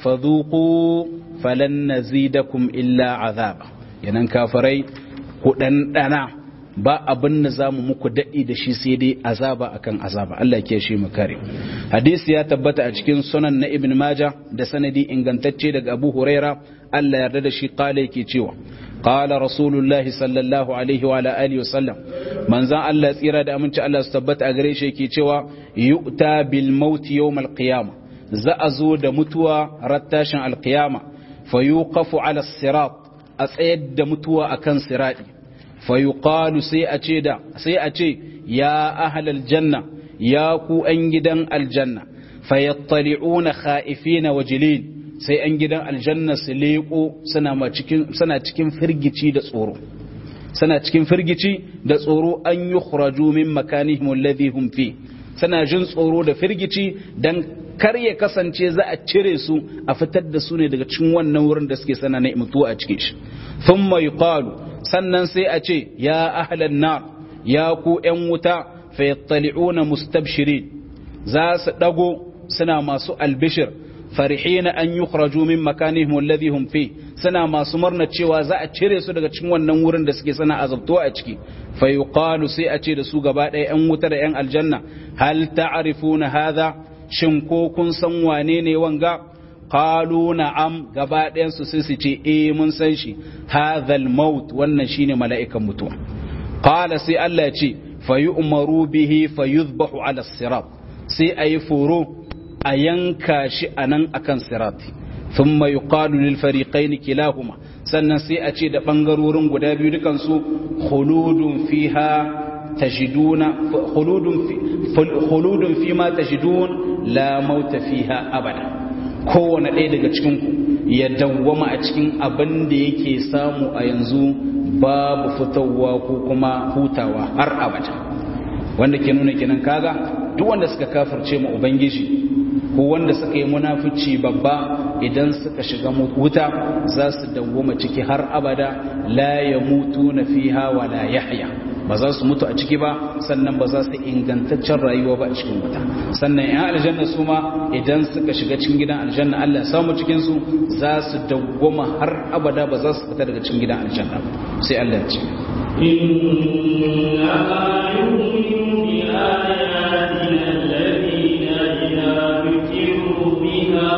[SPEAKER 1] fadhuqu falan nazidakum illa azaba yanan kafirai ku dandana ba abin da zamu muku dadi da shi sai dai azaba akan azaba Allah ya kiyaye mu kare hadisi ya tabbata a cikin sunan na ibn majah da sanadi ingantacce daga abu huraira Allah ya yarda da shi kale yake cewa qala rasulullahi sallallahu alaihi wa ala alihi wasallam manzan Allah tsira da aminci Allah su tabbata a gare shi yake cewa yu'ta bil maut yawm al qiyamah za a zo da mutuwa rattashin alkiyama fayuqafu ala sirat a tsayar da mutuwa akan sirati fayuqalu sai a ce ya ahlal janna ya ku an gidan aljanna fayattali'una khaifina wajilin sai an gidan aljanna su leko suna cikin firgici da tsoro suna cikin firgici da tsoro an yukhraju min makanihim alladhi hum fi suna jin tsoro da firgici dan kar ya kasance za a cire su a fitar da su ne daga cikin wannan wurin da suke sana na mutuwa a cikin shi thumma yuqalu sannan sai a ce ya ahlan nar ya ku ƴan wuta fa yattali'una mustabshirin za su dago suna masu albishir farihina an yukhraju min makanihim alladhi hum fi suna masu murna cewa za a cire su daga cikin wannan wurin da suke sana azabtuwa a ciki fa yuqalu sai a ce da su gaba ɗaya ƴan wuta da ƴan aljanna hal ta'rifuna hadha shin ko kun san wane ne wanga qalu na'am gaba ɗayan su sai su ce mun san shi hadhal maut wannan shine mala'ikan mutuwa qala sai Allah ya ce fayu'maru bihi fayuzbahu ala sirat sai ayi furo a yanka shi anan akan sirati thumma yuqalu lil fariqayn kilahuma sannan sai a ce da bangarorin guda biyu dukan su khuludun fiha tajiduna khuludun fima tajidun la mauta fiha abada kowane ɗaya daga cikin ku ya dawwama a cikin abin da yake samu a yanzu babu fitowa ko kuma hutawa har abada wanda ke nuna kenan kaga duk wanda suka kafirce mu ubangiji ko wanda suka yi munafici babba idan suka shiga wuta za su dawwama ciki har abada la yamutuna fiha wa la yahya ba za su mutu a ciki ba sannan ba za su ingantaccen rayuwa ba a cikin wuta sannan yan aljanna su ma idan suka shiga cikin gidan aljanna Allah ya samu cikin su za su dawwama har abada ba za su fita daga cikin gidan aljanna sai Allah ya ce
[SPEAKER 2] inna yu'minu bi ayatina alladhina idza dhukiru biha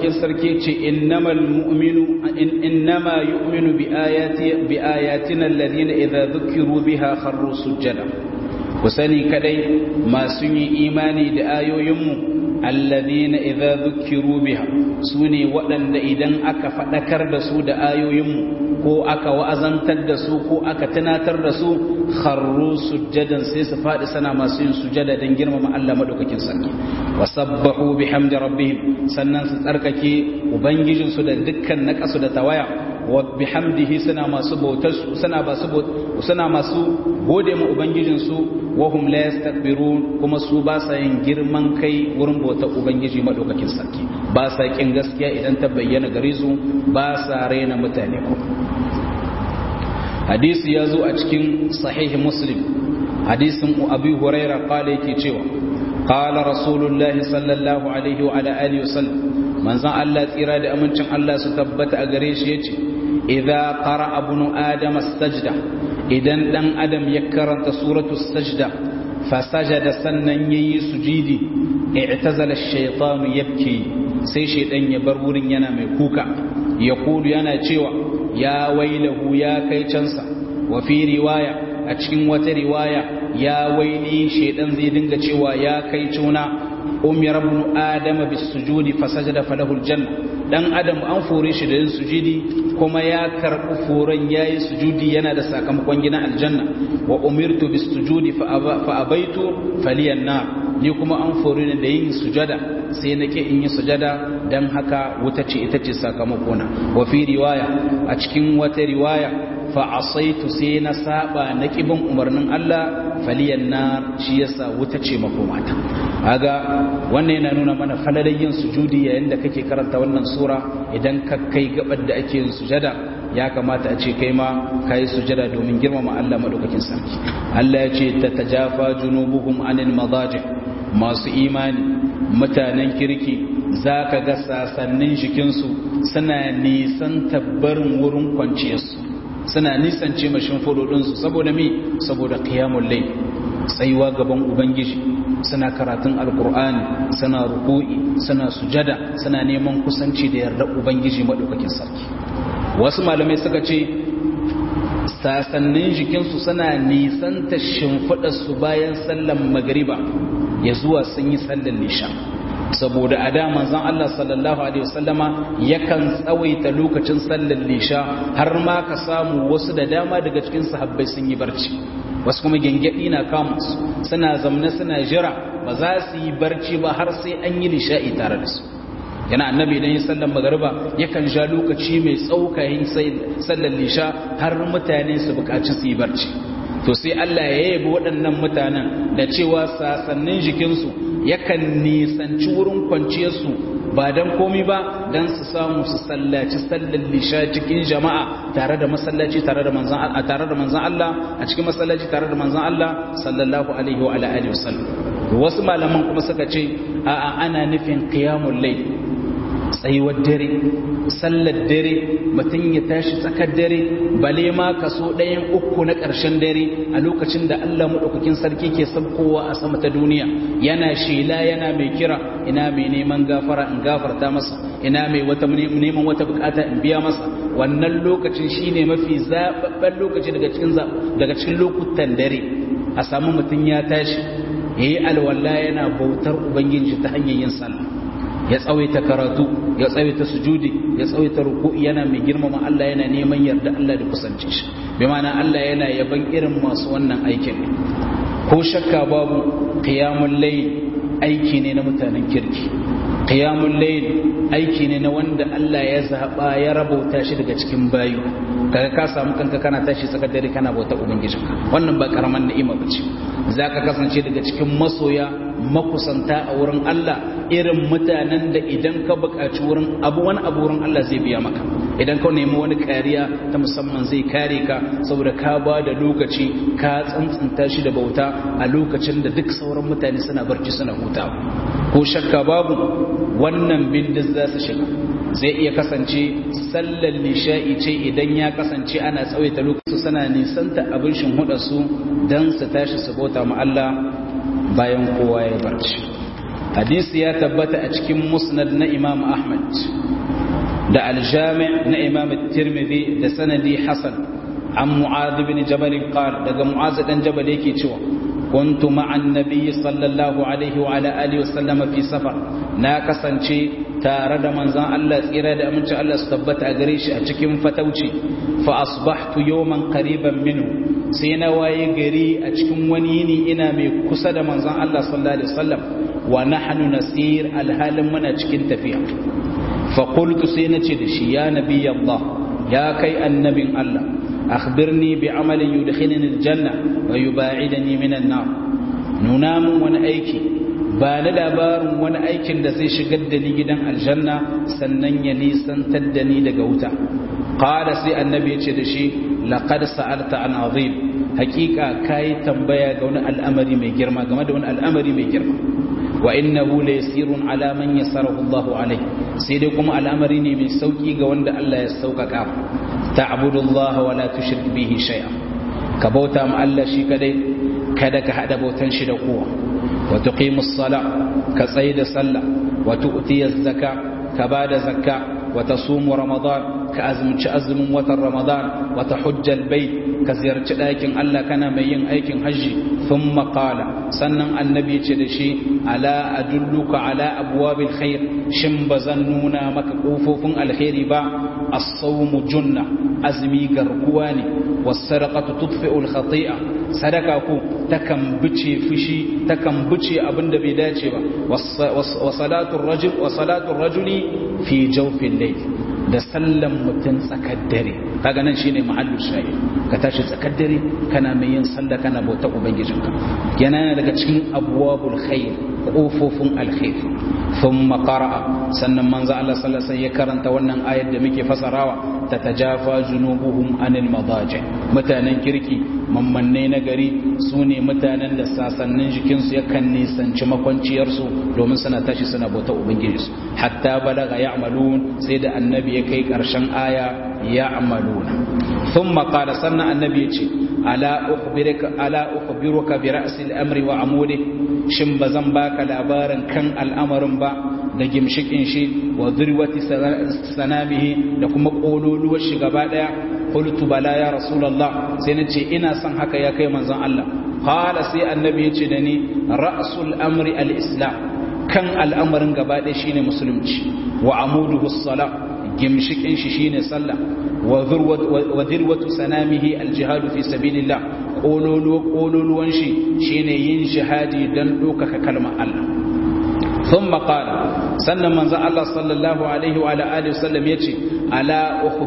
[SPEAKER 1] madaukakin sarki ce innama yu'minu bi ayatina alladhina idza dhukiru biha kharru sujada ku sani kadai masu yi imani da ayoyinmu alladhina idza dhukiru biha sune waɗanda idan aka fadakar da su da ayoyinmu ko aka wa'azantar da su ko aka tunatar da su kharru sujjadan sai su fadi sana masu yin sujada don girmama Allah madaukakin sarki wasabbahu bihamdi rabbihim sannan su tsarkake ubangijin su da dukkan naqasu da tawaya wa bihamdihi suna masu bautar suna masu gode ma ubangijin su wa hum la yastakbirun kuma su ba sa yin girman kai wurin bautar ubangiji madaukakin sarki ba sa kin gaskiya idan ta bayyana gare su ba sa raina mutane ko hadisi ya zo a cikin sahihi muslim hadisin abi huraira kala yake cewa kala rasulullahi sallallahu alaihi wa ala alihi wasallam manzon Allah tsira da amincin Allah su tabbata a gare shi yace idza qara ibnu adam as-sajda idan dan adam ya karanta suratul sajda fa sajada sannan yayi sujudi i'tazala ash-shaytanu yabki sai shaydan ya bar wurin yana mai kuka yaqulu yana cewa ya wailahu ya kai cansa wa fi riwaya a cikin wata riwaya ya waili shedan zai dinga cewa ya kai cuna umar ibn adam bis sujudi fasajada falahu aljanna dan adam an fore shi da yin sujudi kuma ya karbu foran yayi sujudi yana da sakamakon gina aljanna wa umirtu bis sujudi fa abaitu faliyan nar ni kuma an fore ni da yin sujada sai nake in yi sujada dan haka wuta ce ita ce sakamakona wa fi riwaya a cikin wata riwaya fa asaitu sai na saba na kibin umarnin Allah faliyan nar shi yasa wuta ce makomata kaga wannan yana nuna mana falalar yin sujudi yayin da kake karanta wannan sura idan ka kai gabar da ake yin sujada ya kamata a ce kai ma kai sujada domin girmama Allah madaukakin sarki Allah ya ce tatajafa junubuhum anil madajih masu imani mutanen kirki za ka ga sasannin jikinsu suna nisan tabbarin wurin kwanciyarsu suna nisance mashin fudodinsu saboda me saboda qiyamul layl tsayuwa gaban ubangiji suna karatun alkur'ani suna ruku'i suna sujada suna neman kusanci da yarda ubangiji madaukakin sarki wasu malamai suka ce sasannin jikinsu suna nisanta shimfiɗarsu bayan sallan magriba ya zuwa sun yi sallan lisha saboda a da manzon Allah sallallahu alaihi wasallama yakan tsawaita lokacin sallan lisha har ma ka samu wasu da dama daga cikin sahabbai sun yi barci wasu kuma gengedi na kama su suna zamne suna jira ba za su yi barci ba har sai an yi lisha'i tare da su yana annabi idan ya sallan magariba yakan ja lokaci mai tsaukayin sallan lisha har mutane su buƙaci su yi barci to sai Allah ya yabi waɗannan mutanen da cewa sasannin jikinsu yakan nisanci wurin kwanciyarsu ba don komi ba don su samu su sallaci sallar lisha cikin jama'a tare da masallaci tare da manzan Allah a cikin masallaci tare da manzan Allah sallallahu alaihi wa alihi wasallam wasu malaman kuma suka ce a'a ana nufin qiyamul layl tsayuwar dare sallar dare mutum ya tashi tsakar dare bale ma kaso ɗayan uku na ƙarshen dare a lokacin da Allah maɗaukakin sarki ke sabkowa a sama ta duniya yana shela yana mai kira ina mai neman gafara in gafarta masa ina mai neman wata bukata in biya masa wannan lokacin shine mafi zaɓaɓɓen lokaci daga cikin lokutan dare a samu mutum ya tashi yayi alwala yana bautar ubangiji ta hanyar yin sallah ya tsawaita karatu ya tsawaita sujudi ya tsawaita ruku'i yana mai girmama Allah yana neman yarda Allah da kusance shi bi ma'ana Allah yana yaban irin masu wannan aikin ko shakka babu qiyamul layl aiki ne na mutanen kirki qiyamul layl aiki ne na wanda Allah ya zaba ya rabauta shi daga cikin bayu kaga ka samu kanka kana tashi tsakar dare kana bauta ubangijinka wannan ba karaman ni'ima bace zaka kasance daga cikin masoya makusanta a wurin Allah irin mutanen da idan ka buƙaci wani abu wurin Allah zai biya maka idan ka nemi wani kariya ta musamman zai kare ka saboda ka ba da lokaci ka tsantsanta shi da bauta a lokacin da duk sauran mutane suna barci suna hutawa ko shakka babu wannan bindin za su shiga zai iya kasance sallar nisha'i ce idan ya kasance ana tsawaita lokaci suna nisanta abin shinhuda su don su tashi su bauta ma Allah bayan kowa ya barci hadisi ya tabbata a cikin musnad na Imam Ahmad da al-Jami' na Imam Tirmidhi da sanadi hasan an Mu'adh bin Jabal qala daga Mu'adh dan Jabal yake cewa kuntu ma'an nabiy sallallahu alaihi wa ala alihi wa sallam fi safar na kasance tare da manzon Allah tsira da aminci Allah su tabbata a gare shi a cikin fatauci fa asbahtu yawman qariban minhu sai na waye gari a cikin wani yini ina mai kusa da manzon Allah sallallahu alaihi wasallam wa nahnu nasir alhalin muna cikin tafiya fa qultu sai nace da shi ya nabiy Allah ya kai annabin Allah akhbirni bi amalin yudkhilni aljanna wa yubaidani minan nar nuna mun wani aiki ba na labarin wani aikin da zai shigar da ni gidan aljanna sannan ya nisantar da ni daga wuta qala sai annabi ya ce da shi laqad sa'alta an azim hakika kai tambaya ga wani al'amari mai girma game da wani al'amari mai girma wa innahu laysirun ala man yasarahu Allahu alayhi sai dai kuma al'amari ne mai sauki ga wanda Allah ya saukaka ta'budu Allah wa la tushrik bihi shay'a ka bauta ma Allah shi kadai kada ka hada bautan shi da kowa wa tuqimus sala ka tsayda sallah wa tu'tiyaz zaka ka bada zakka wa tasumu ramadan ka azumci azumin watan ramadan wa tahujjal bait ka ziyarci ɗakin Allah kana mai yin aikin hajji thumma qala sannan annabi ce da shi ala adulluka ala abwabil khair shin bazan nuna maka kofofin alkhairi ba as-sawmu junna azmi garkuwa ne was-sadaqatu tudfi'u al-khati'a sadaka ku takan bice fushi takan bice abinda bai dace ba wa salatu rajuli fi jawfil layl da sallan mutum tsakar dare kaga nan shine mahallu shayi ka tashi tsakar dare kana mai yin sallah kana bauta ubangijinka yana daga cikin abwabul khair kofofin alkhair thumma qara'a sannan manzo Allah sallallahu alaihi wasallam ya karanta wannan ayar da muke fasarawa tatajafa junubuhum anil madaji mutanen kirki mammanne na gari sune mutanen da sasannin jikinsu yakan nisanci makwanciyarsu domin suna tashi suna bauta ubangijinsu hatta balaga ya'malun sai da annabi ya kai karshen aya ya'maluna thumma qala sannan annabi ya ce ala ukhbiruka bi ra'sil amri wa amudi shin bazan baka labarin kan al'amarin ba da gimshikin shi wa zirwati sanamihi da kuma kololuwar shi gaba daya qultu bala ya rasulullah sai nace ina son haka ya kai manzon Allah qala sai annabi ya ce da ni ra'sul amri al-islam kan al'amarin gaba daya shine musulunci wa amuduhu as-salah gimshikin shi shine sallah wa zirwatu sanamihi al-jihad fi sabilillah kololuwan shi shine yin jihadi dan dokaka kalmar Allah ثم قال سنن منزل الله صلى الله عليه وعلى اله وسلم يجي الا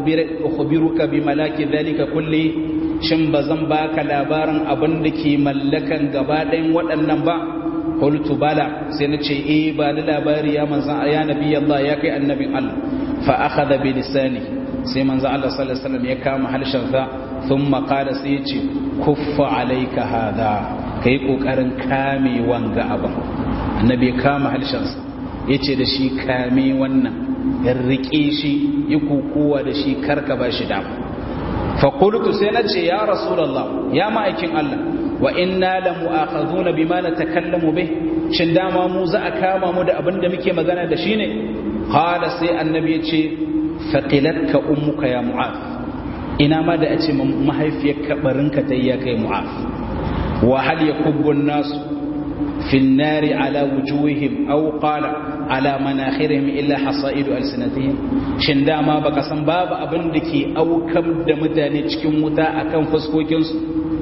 [SPEAKER 1] اخبرك بملاك ذلك كله shin bazan baka labarin abin da ke mallakan gaba ɗayan waɗannan ba qultu bala sai nace ba da labari ya manzan ya nabi Allah ya kai annabin Allah fa akhadha bi lisani sai manzan Allah sallallahu alaihi wasallam ya kama halshen sa thumma qala sai yace kuffa alayka hada kai kokarin kame wanga abin annabi ya kama halshensa ya ce da shi kame wannan ya riƙe shi yi kokowa da shi karka ba shi dama faƙulutu sai na ce ya rasulallah ya ma'aikin Allah wa inna la mu'akhazuna bima natakallamu bih shin dama mu za a kama mu da abin da muke magana da shi ne qala sai annabi ya ce faqilatka ummuka ya mu'az ina ma da a ce mahaifiyarka barinka ta ya kai mu'az wa hal yakubbu an-nasu في النار على وجوههم أو قال على مناخرهم إلا حصائد ألسنتهم shin dama baka san babu abin da ke aukam da mutane cikin wuta akan fuskokinsu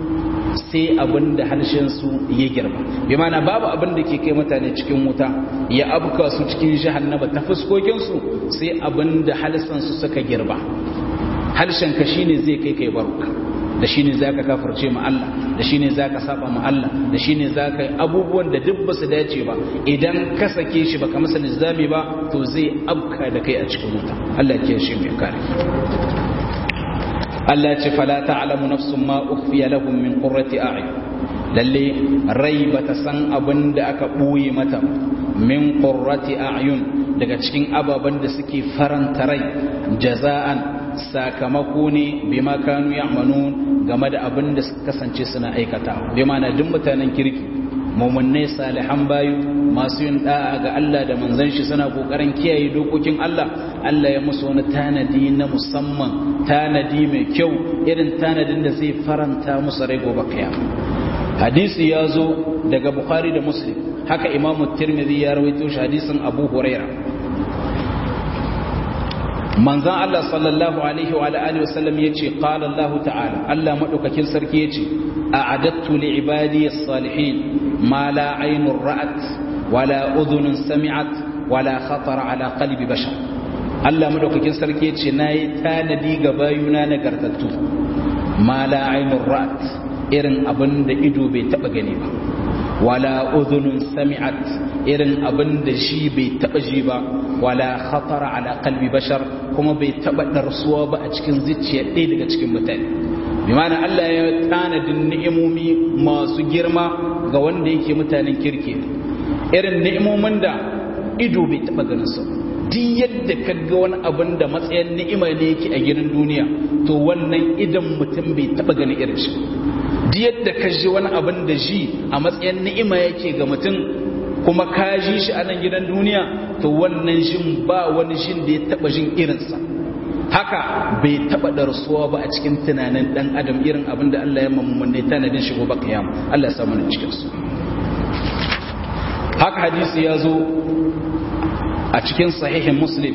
[SPEAKER 1] sai abin da harshensu ya girba bi mana babu abin da ke kai mutane cikin wuta ya abuka su cikin jahannama ta fuskokinsu sai abin da harshensu suka girba harshenka shine zai kai baruka da shine zaka kafirce ma Allah da shine zaka saba ma Allah da shine zaka yi abubuwan da duk basu dace ba idan ka sake shi baka masa nizami ba to zai abka da kai a cikin wuta Allah ya shi mai kare Allah ya ce fala ta'lamu nafsun ma ukhfiya lahum min qurrati a'yun lalle rai bata san abin da aka boye mata min qurrati a'yun daga cikin ababen da suke faranta rai jaza'an sakamako ne bima kanu ya'malun game da abin da suka kasance suna aikata bi ma'ana duk mutanen kirki mu'minnai salihan bayu masu yin da'a ga Allah da manzon shi suna kokarin kiyaye dokokin Allah Allah ya musu wani tanadi na musamman tanadi mai kyau irin tanadin da zai faranta musu rai gobe kiyama hadisi ya zo daga Bukhari da Muslim haka Imam Tirmidhi ya rawaito shi hadisin Abu Huraira manzon Allah sallallahu alaihi wa alihi wasallam yace qala Allah ta'ala Allah madaukakin sarki yace a'adattu li ibadi as-salihin ma la aynun ra'at wala udhunun sami'at wala khatara ala qalbi bashar Allah madaukakin sarki yace nayi tanadi ga bayuna nagartattu ma la aynun ra'at irin abinda ido bai taba gani ba wala udhunun sami'at irin abinda shi bai taba ji ba wala khatara ala qalbi bashar kuma bai taba darsuwa ba a cikin zuciya ɗaya daga cikin mutane bi ma'ana Allah ya tanadin ni'imomi masu girma ga wanda yake mutanen kirki irin ni'imomin da ido bai taba ganin su duk yadda ka ga wani abin da matsayin ni'ima ne yake a gidan duniya to wannan idan mutum bai taba ganin irin shi duk yadda ka ji wani abin da ji a matsayin ni'ima yake ga mutum kuma ka ji shi a nan gidan duniya to wannan jin ba wani jin da ya taba jin irinsa haka bai taba darsuwa ba a cikin tunanin dan adam irin abin da Allah ya mammanne tanadin shi gobe kiyama Allah ya samu ne cikin su haka hadisi ya zo a cikin sahihin Muslim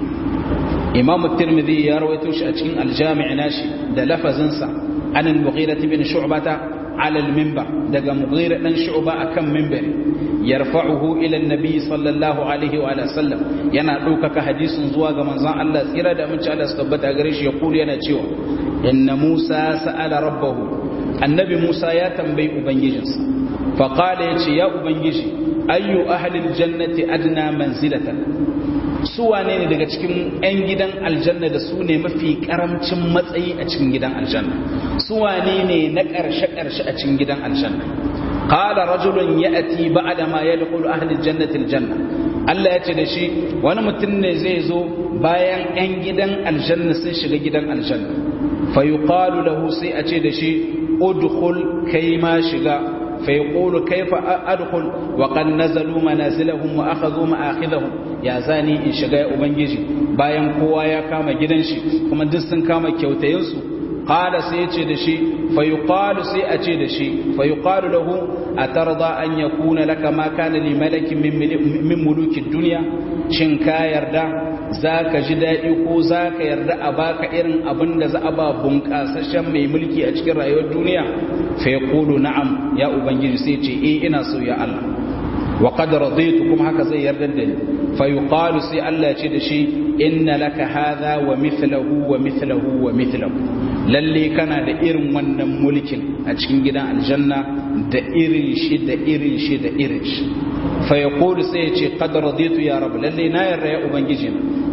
[SPEAKER 1] Imam Tirmidhi ya rawaito shi a cikin al-Jami' nashi da lafazinsa an al-Mughira ibn Shu'bah على المنبر دغ مغيرة دان شعبة akan منبر يرفعه الى النبي صلى الله عليه وآله وسلم yana daukaka hadisin zuwa ga manzon Allah tsira da mun ci Allah tabbata gare shi ya kuri yana cewa inna Musa sa'ala rabbahu annabi Musa ya tambayi ubangijinsa fa qala yace ya ubangiji ayyu ahli aljannati adna manzilatan su wane ne daga cikin 'yan gidan aljanna da su ne mafi karamcin matsayi a cikin gidan aljanna su wane ne na ƙarshe-ƙarshe a cikin gidan aljanna qala rajulun ya'ti ba'da ma yadkhulu ahli aljannati aljanna Allah ya ce da shi wani mutum ne zai zo bayan 'yan gidan aljanna sun shiga gidan aljanna fa yuqalu lahu sai a ce da shi udkhul kai ma shiga فيقول كيف أدخل وقد نزلوا منازلهم وأخذوا مآخذهم يا زاني إن شغاية أبنجي باين قوة يا كاما جدنشي ومن دستن كاما كيوتينسو قال سيأتي دشي فيقال سيأتي دشي فيقال له أترضى أن يكون لك ما كان لملك من ملوك الدنيا شنكا يردا za ka ji daɗi ko za ka yarda a baka irin abin da za a ba bunƙasashen mai mulki a cikin rayuwar duniya fa ya ƙulu na'am ya ubangiji sai ce ina so ya Allah wa qad raditu kuma haka zai yarda da ni fa yuqalu sai Allah ya ce da shi inna laka hadha wa mithluhu wa mithluhu wa mithluhu lalle kana da irin wannan mulkin a cikin gidan aljanna da irin shi da irin shi da irin shi fa yaqulu sai ya ce qad raditu ya rabb lalle na yarda ya ubangiji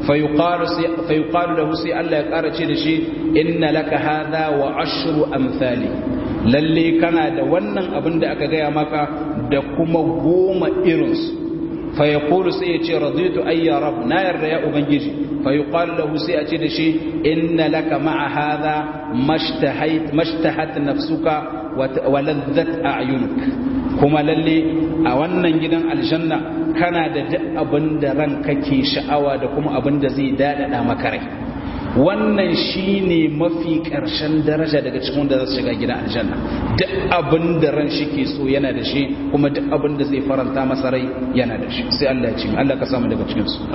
[SPEAKER 1] فيقال له سي الله يقارا ce da shi inna laka hadha wa ashru amthali lalle kana da wannan abin da aka gaya maka da kuma 10 irinsu fa yaqulu sai ya ce raditu ayya rabb na yarda ya ubangiji fa yuqalu lahu sai a ce da shi inna laka ma'a hadha mashtahat nafsuka wa ladhat a'yunuk kuma lalle a wannan gidan aljanna kana da duk abin da ranka ke sha'awa da kuma abin da zai dadada maka rai wannan shine mafi karshen daraja daga cikin wanda za su shiga gidan aljanna duk abin da ran shi ke so yana da shi kuma duk abin da zai faranta masa rai yana da shi sai Allah ya ce Allah ka samu daga cikin su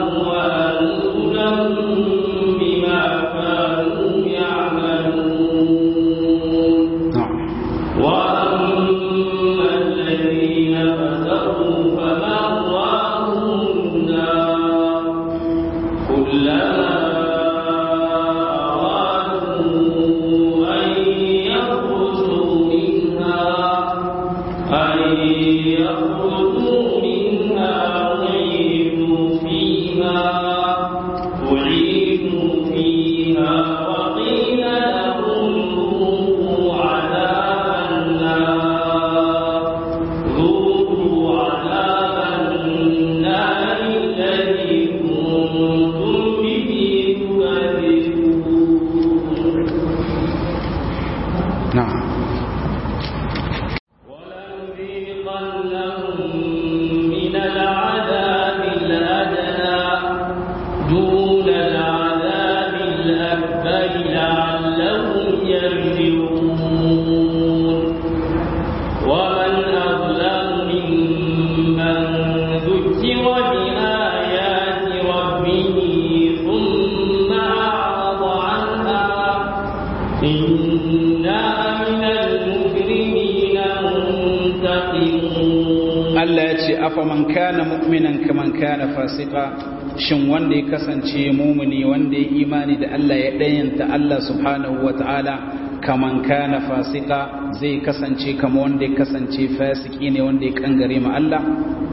[SPEAKER 2] بما كانوا يعملون
[SPEAKER 1] na'am afaman kana mu'minan kaman kana fasika shin wanda ya kasance mumuni wanda ya imani da Allah ya dayanta Allah subhanahu wataala kaman kana fasika zai kasance kama wanda ya kasance fasiki ne wanda ya kangare ma Allah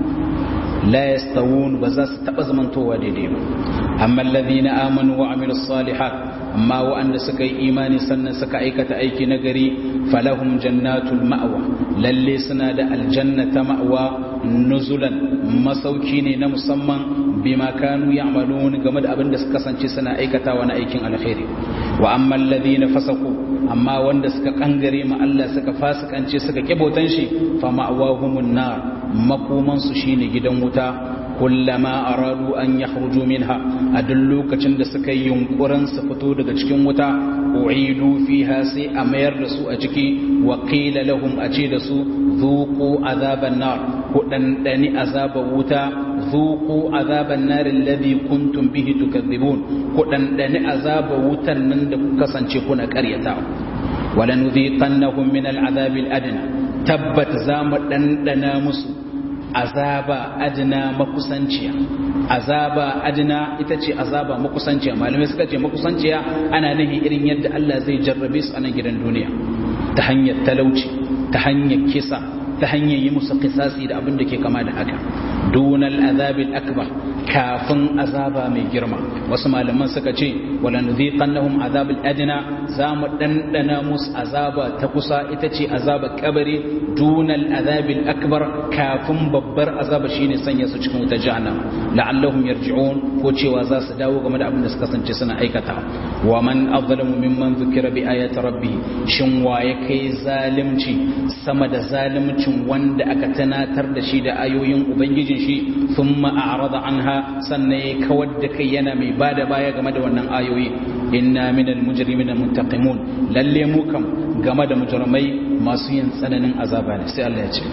[SPEAKER 1] la yastawun ba za su taba zamantowa daidai ba amma alladhina amanu wa amilus salihat amma wa'anda suka yi imani sannan suka aikata aiki nagari falahum jannatul ma'wa lalle suna da aljannata ma'wa nuzulan masauki ne na musamman bima kanu ya'malun game da abin da suka kasance suna aikatawa na aikin alkhairi wa amma alladhina fasaku amma wanda suka kangare ma Allah suka fasikance suka kibotan shi fa ma'wahumun nar makoman su shine gidan wuta kullama aradu an yakhruju minha a duk lokacin da suka yi yunkurin su fito daga cikin wuta u'idu fiha sai a mayar da su a ciki wa qila lahum a ce da su dhuqu azaban nar ku dandani azaban wuta dhuqu azaban nar alladhi kuntum bihi tukadzibun ku dandani azaban wutan nan da ku kasance kuna karyatawa walanudhiqannahum min al'adabil adna tabbat zamu dandana musu azaba adna makusanciya azaba adna ita ce azaba makusanciya malamai suka ce makusanciya ana nahi irin yadda Allah zai jarrabe su a nan gidan duniya ta hanyar talauci ta hanyar kisa ta hanyar yi musu kisasi da abin da ke kama da haka dunal azabil akbar kafin azaba mai girma wasu malaman suka ce wala nudhiqannahum azabil adna zamu dandana musu azaba ta kusa ita ce azabar kabari dunal azabil akbar kafin babbar azaba shine sanya su cikin wutar jahannama la'allahum yarji'un ko cewa za su dawo game da abin da suka kasance suna aikata wa man azlamu mimman dhukira bi ayati rabbih shin waye kai zalimci sama da zalimcin wanda aka tunatar da shi da ayoyin ubangijin shi thumma a'rada anha sannan ya kawar da kai yana mai bada baya game da wannan ayoyi inna minal mujrimina muntaqimun lalle mu kam game da mujrimai masu yin tsananin azaba ne sai Allah ya ce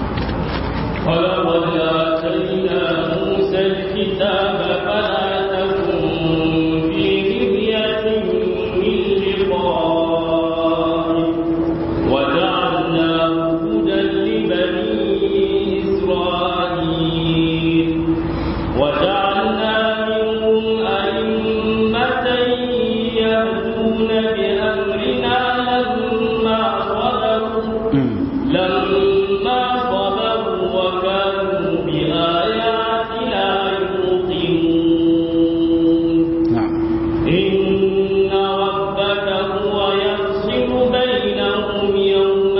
[SPEAKER 2] ولقد آتينا موسى الكتاب فلا تكن في مرية من لقائه وجعلناه هدى لبني إسرائيل وجعلنا منهم أئمة يهدون بأمرنا لما صبروا وكانوا بآياتنا يوقنون إن ربك هو يفصل بينهم يوم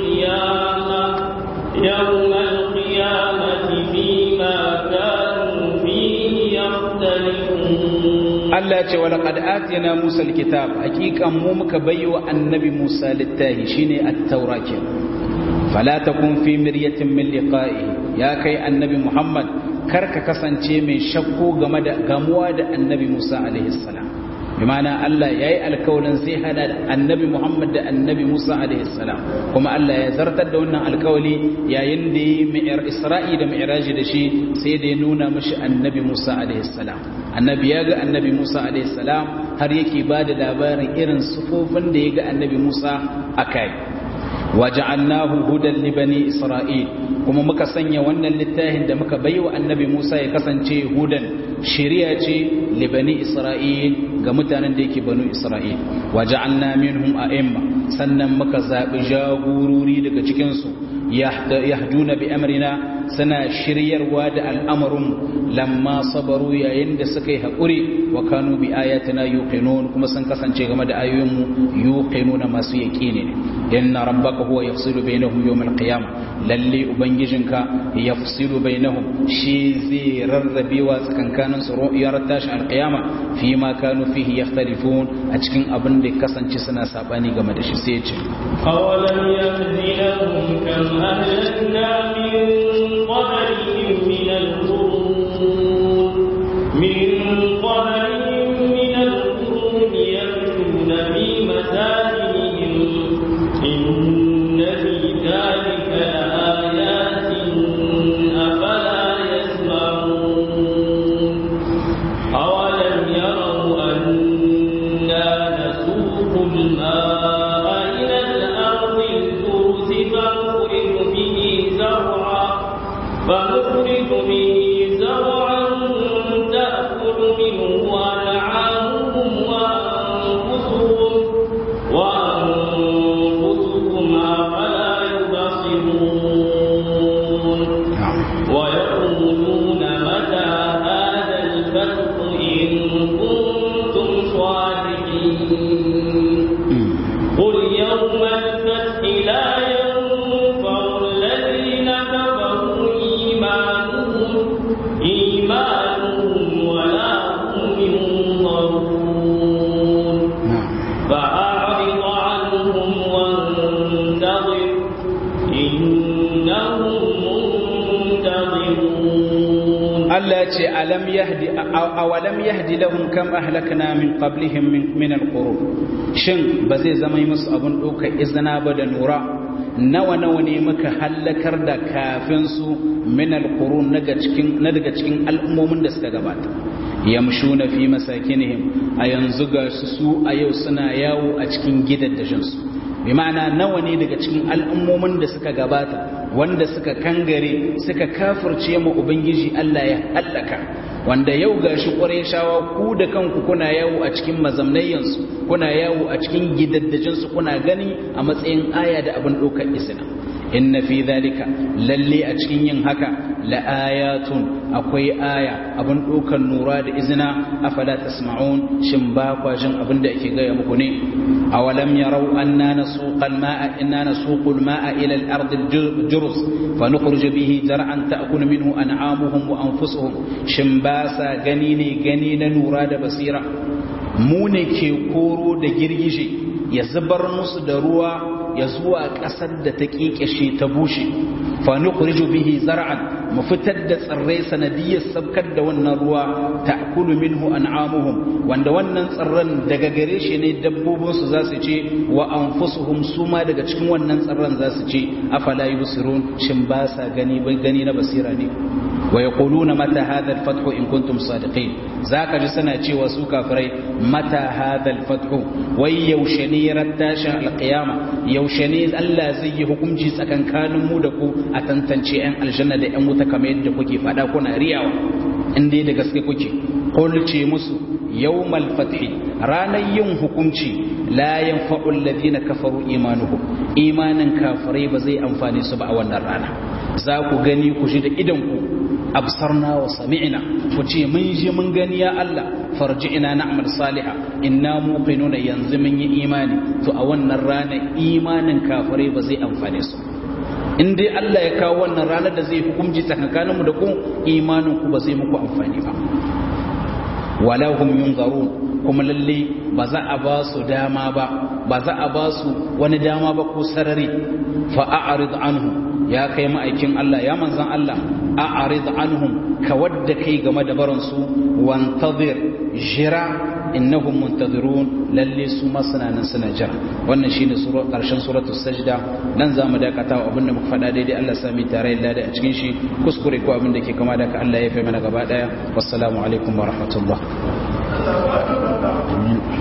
[SPEAKER 2] القيامة فيما كانوا فيه يختلفون
[SPEAKER 1] Allah ce wala qad atina Musa alkitab haqiqan mu muka bayyo annabi Musa littahi shine at-taura ke fala takun fi miryatin min liqa'i ya kai annabi Muhammad karka kasance mai shakku game da gamuwa da annabi Musa alaihi salam bi ma'ana Allah yayi alkawalin zai hada annabi Muhammad da annabi Musa alaihi salam kuma Allah ya zartar da wannan alkawali yayin da mi'ar Isra'i da mi'raji da shi sai da ya nuna mishi annabi Musa alaihi salam annabi ya ga annabi Musa alaihi salam har yake ba da labarin irin sufofin da ya ga annabi Musa akai waja'alnahu hudan li bani Isra'il kuma muka sanya wannan littafin da muka baiwa annabi Musa ya kasance hudan shari'a ce li bani Isra'il ga mutanen da yake banu Isra'il waja'alna minhum a'imma sannan muka zabi jagorori daga cikin su yahduna bi amrina suna shiryarwa da al'amarin lamma sabaru yayin da suka yi haƙuri wa kanu bi ayatina yuqinun kuma sun kasance game da ayoyinmu yuqinuna masu yaqini inna rabbaka rabbaka huwa yafsilu bainahum yawm al-qiyamah lalle ubangijinka yafsilu bainahum shi zai rarrabewa tsakankanin su ru'yar tashin al-qiyama fi ma kanu fihi yakhtalifun a cikin abin da kasance suna sabani game da shi sai ya ce
[SPEAKER 2] awalam yahdi lahum kam ahlakna min qablihim min al-qurun min al-qurun yamshuna fi masakinihim inna fi dhalika laayatin afala yasma'un awalam yaraw anna nasuqu al-ma'a ila al-ardi al-jurzi fanukhriju bihi zar'an تأكل منه أنعامهم وأنفسهم أفلا يبصرون ويقولون متى هذا الفتح إن كنتم صادقين قل يوم الفتح لا ينفع الذين كفروا إيمانهم ولا هم ينظرون فأعرض عنهم وانتظر إنهم منتظرون
[SPEAKER 1] التي أولم يهدي لهم كم أهلكنا من قبلهم من القرون شن بزي زمي مصابون أوك إذنا بدا نورا nawa ne muka hallakar da kafinsu min alqurun na daga cikin al'ummomin da suka gabata yamshuna fi masakinihim a yanzu ga su a yau suna yawo a cikin gidaddajin su bi ma'ana nawa ne daga cikin al'ummomin da suka gabata wanda suka kangare suka kafirce mu ubangiji Allah ya hallaka wanda yau gashi Qurayshawa ku da kanku kuna yawo a cikin mazamnayyansu kuna yawo a cikin gidaddajinsu kuna gani a matsayin aya da abin ɗaukar isna inna fi dhalika lalle a cikin yin haka la ayatun akwai aya abin ɗaukar nura da izina afala tasma'un shin ba kwa jin abin da ake gaya muku ne awalam yarau anna nasuqal ma'a ila al-ardi al-jurz fa nukhrij bihi zar'an ta'kulu minhu an'amuhum wa anfusuhum shin ba sa gani na nura da basira mu ne ke koro da girgije ya zubar musu da ruwa ya zuwa ƙasar da ta ƙiƙashe ta bushe fa nukhriju bihi zar'an mu fitar da tsirrai sanadiyar sabkar da wannan ruwa ta'kulu minhu an'amuhum wanda wannan tsirran daga gare shi ne dabbobin su za su ce wa anfusuhum suma daga cikin wannan tsirran za su ce afala yubsirun shin ba sa gani na basira ne wa yaquluna mata hadha al-fath in kuntum sadiqin zaka ji suna cewa su kafirai mata hadha al-fath wai yaushe ne rattashin al-qiyama yaushe ne Allah zai yi hukunci tsakankanin mu da ku a tantance yan aljanna da yan wuta kamar yadda kuke fada kuna riyawa in dai da gaske kuke qul ce musu yawmal fathi ranar yin hukunci la yanfa'u alladhina kafaru imanuhum imanin kafirai ba zai amfane su ba a wannan rana za ku gani ku ji da idan ku absarna wa sami'na ku ce mun ji mun gani ya Allah farji'na na'mal salihah inna muqinuna yanzu mun yi imani to a wannan rana imanin kafirai ba zai amfane su in dai Allah ya kawo wannan ranar da zai hukunci tsakanin mu da ku imanin ku ba zai muku amfani ba wala hum yunzarun kuma lalle ba za a ba su dama ba za a ba su wani dama ba ko sarari fa a'rid anhum ya kai ma'aikin Allah ya manzan Allah a'rid anhum ka wadda kai game da barin su wantazir jira innahum muntazirun lalle su ma suna nan suna jira wannan shine karshen suratul sajda nan zamu dakata abinda muka faɗa daidai Allah sami tare da a cikin shi kuskure ko abinda ke kama da ka Allah ya fi mana gaba daya wassalamu alaikum wa rahmatullah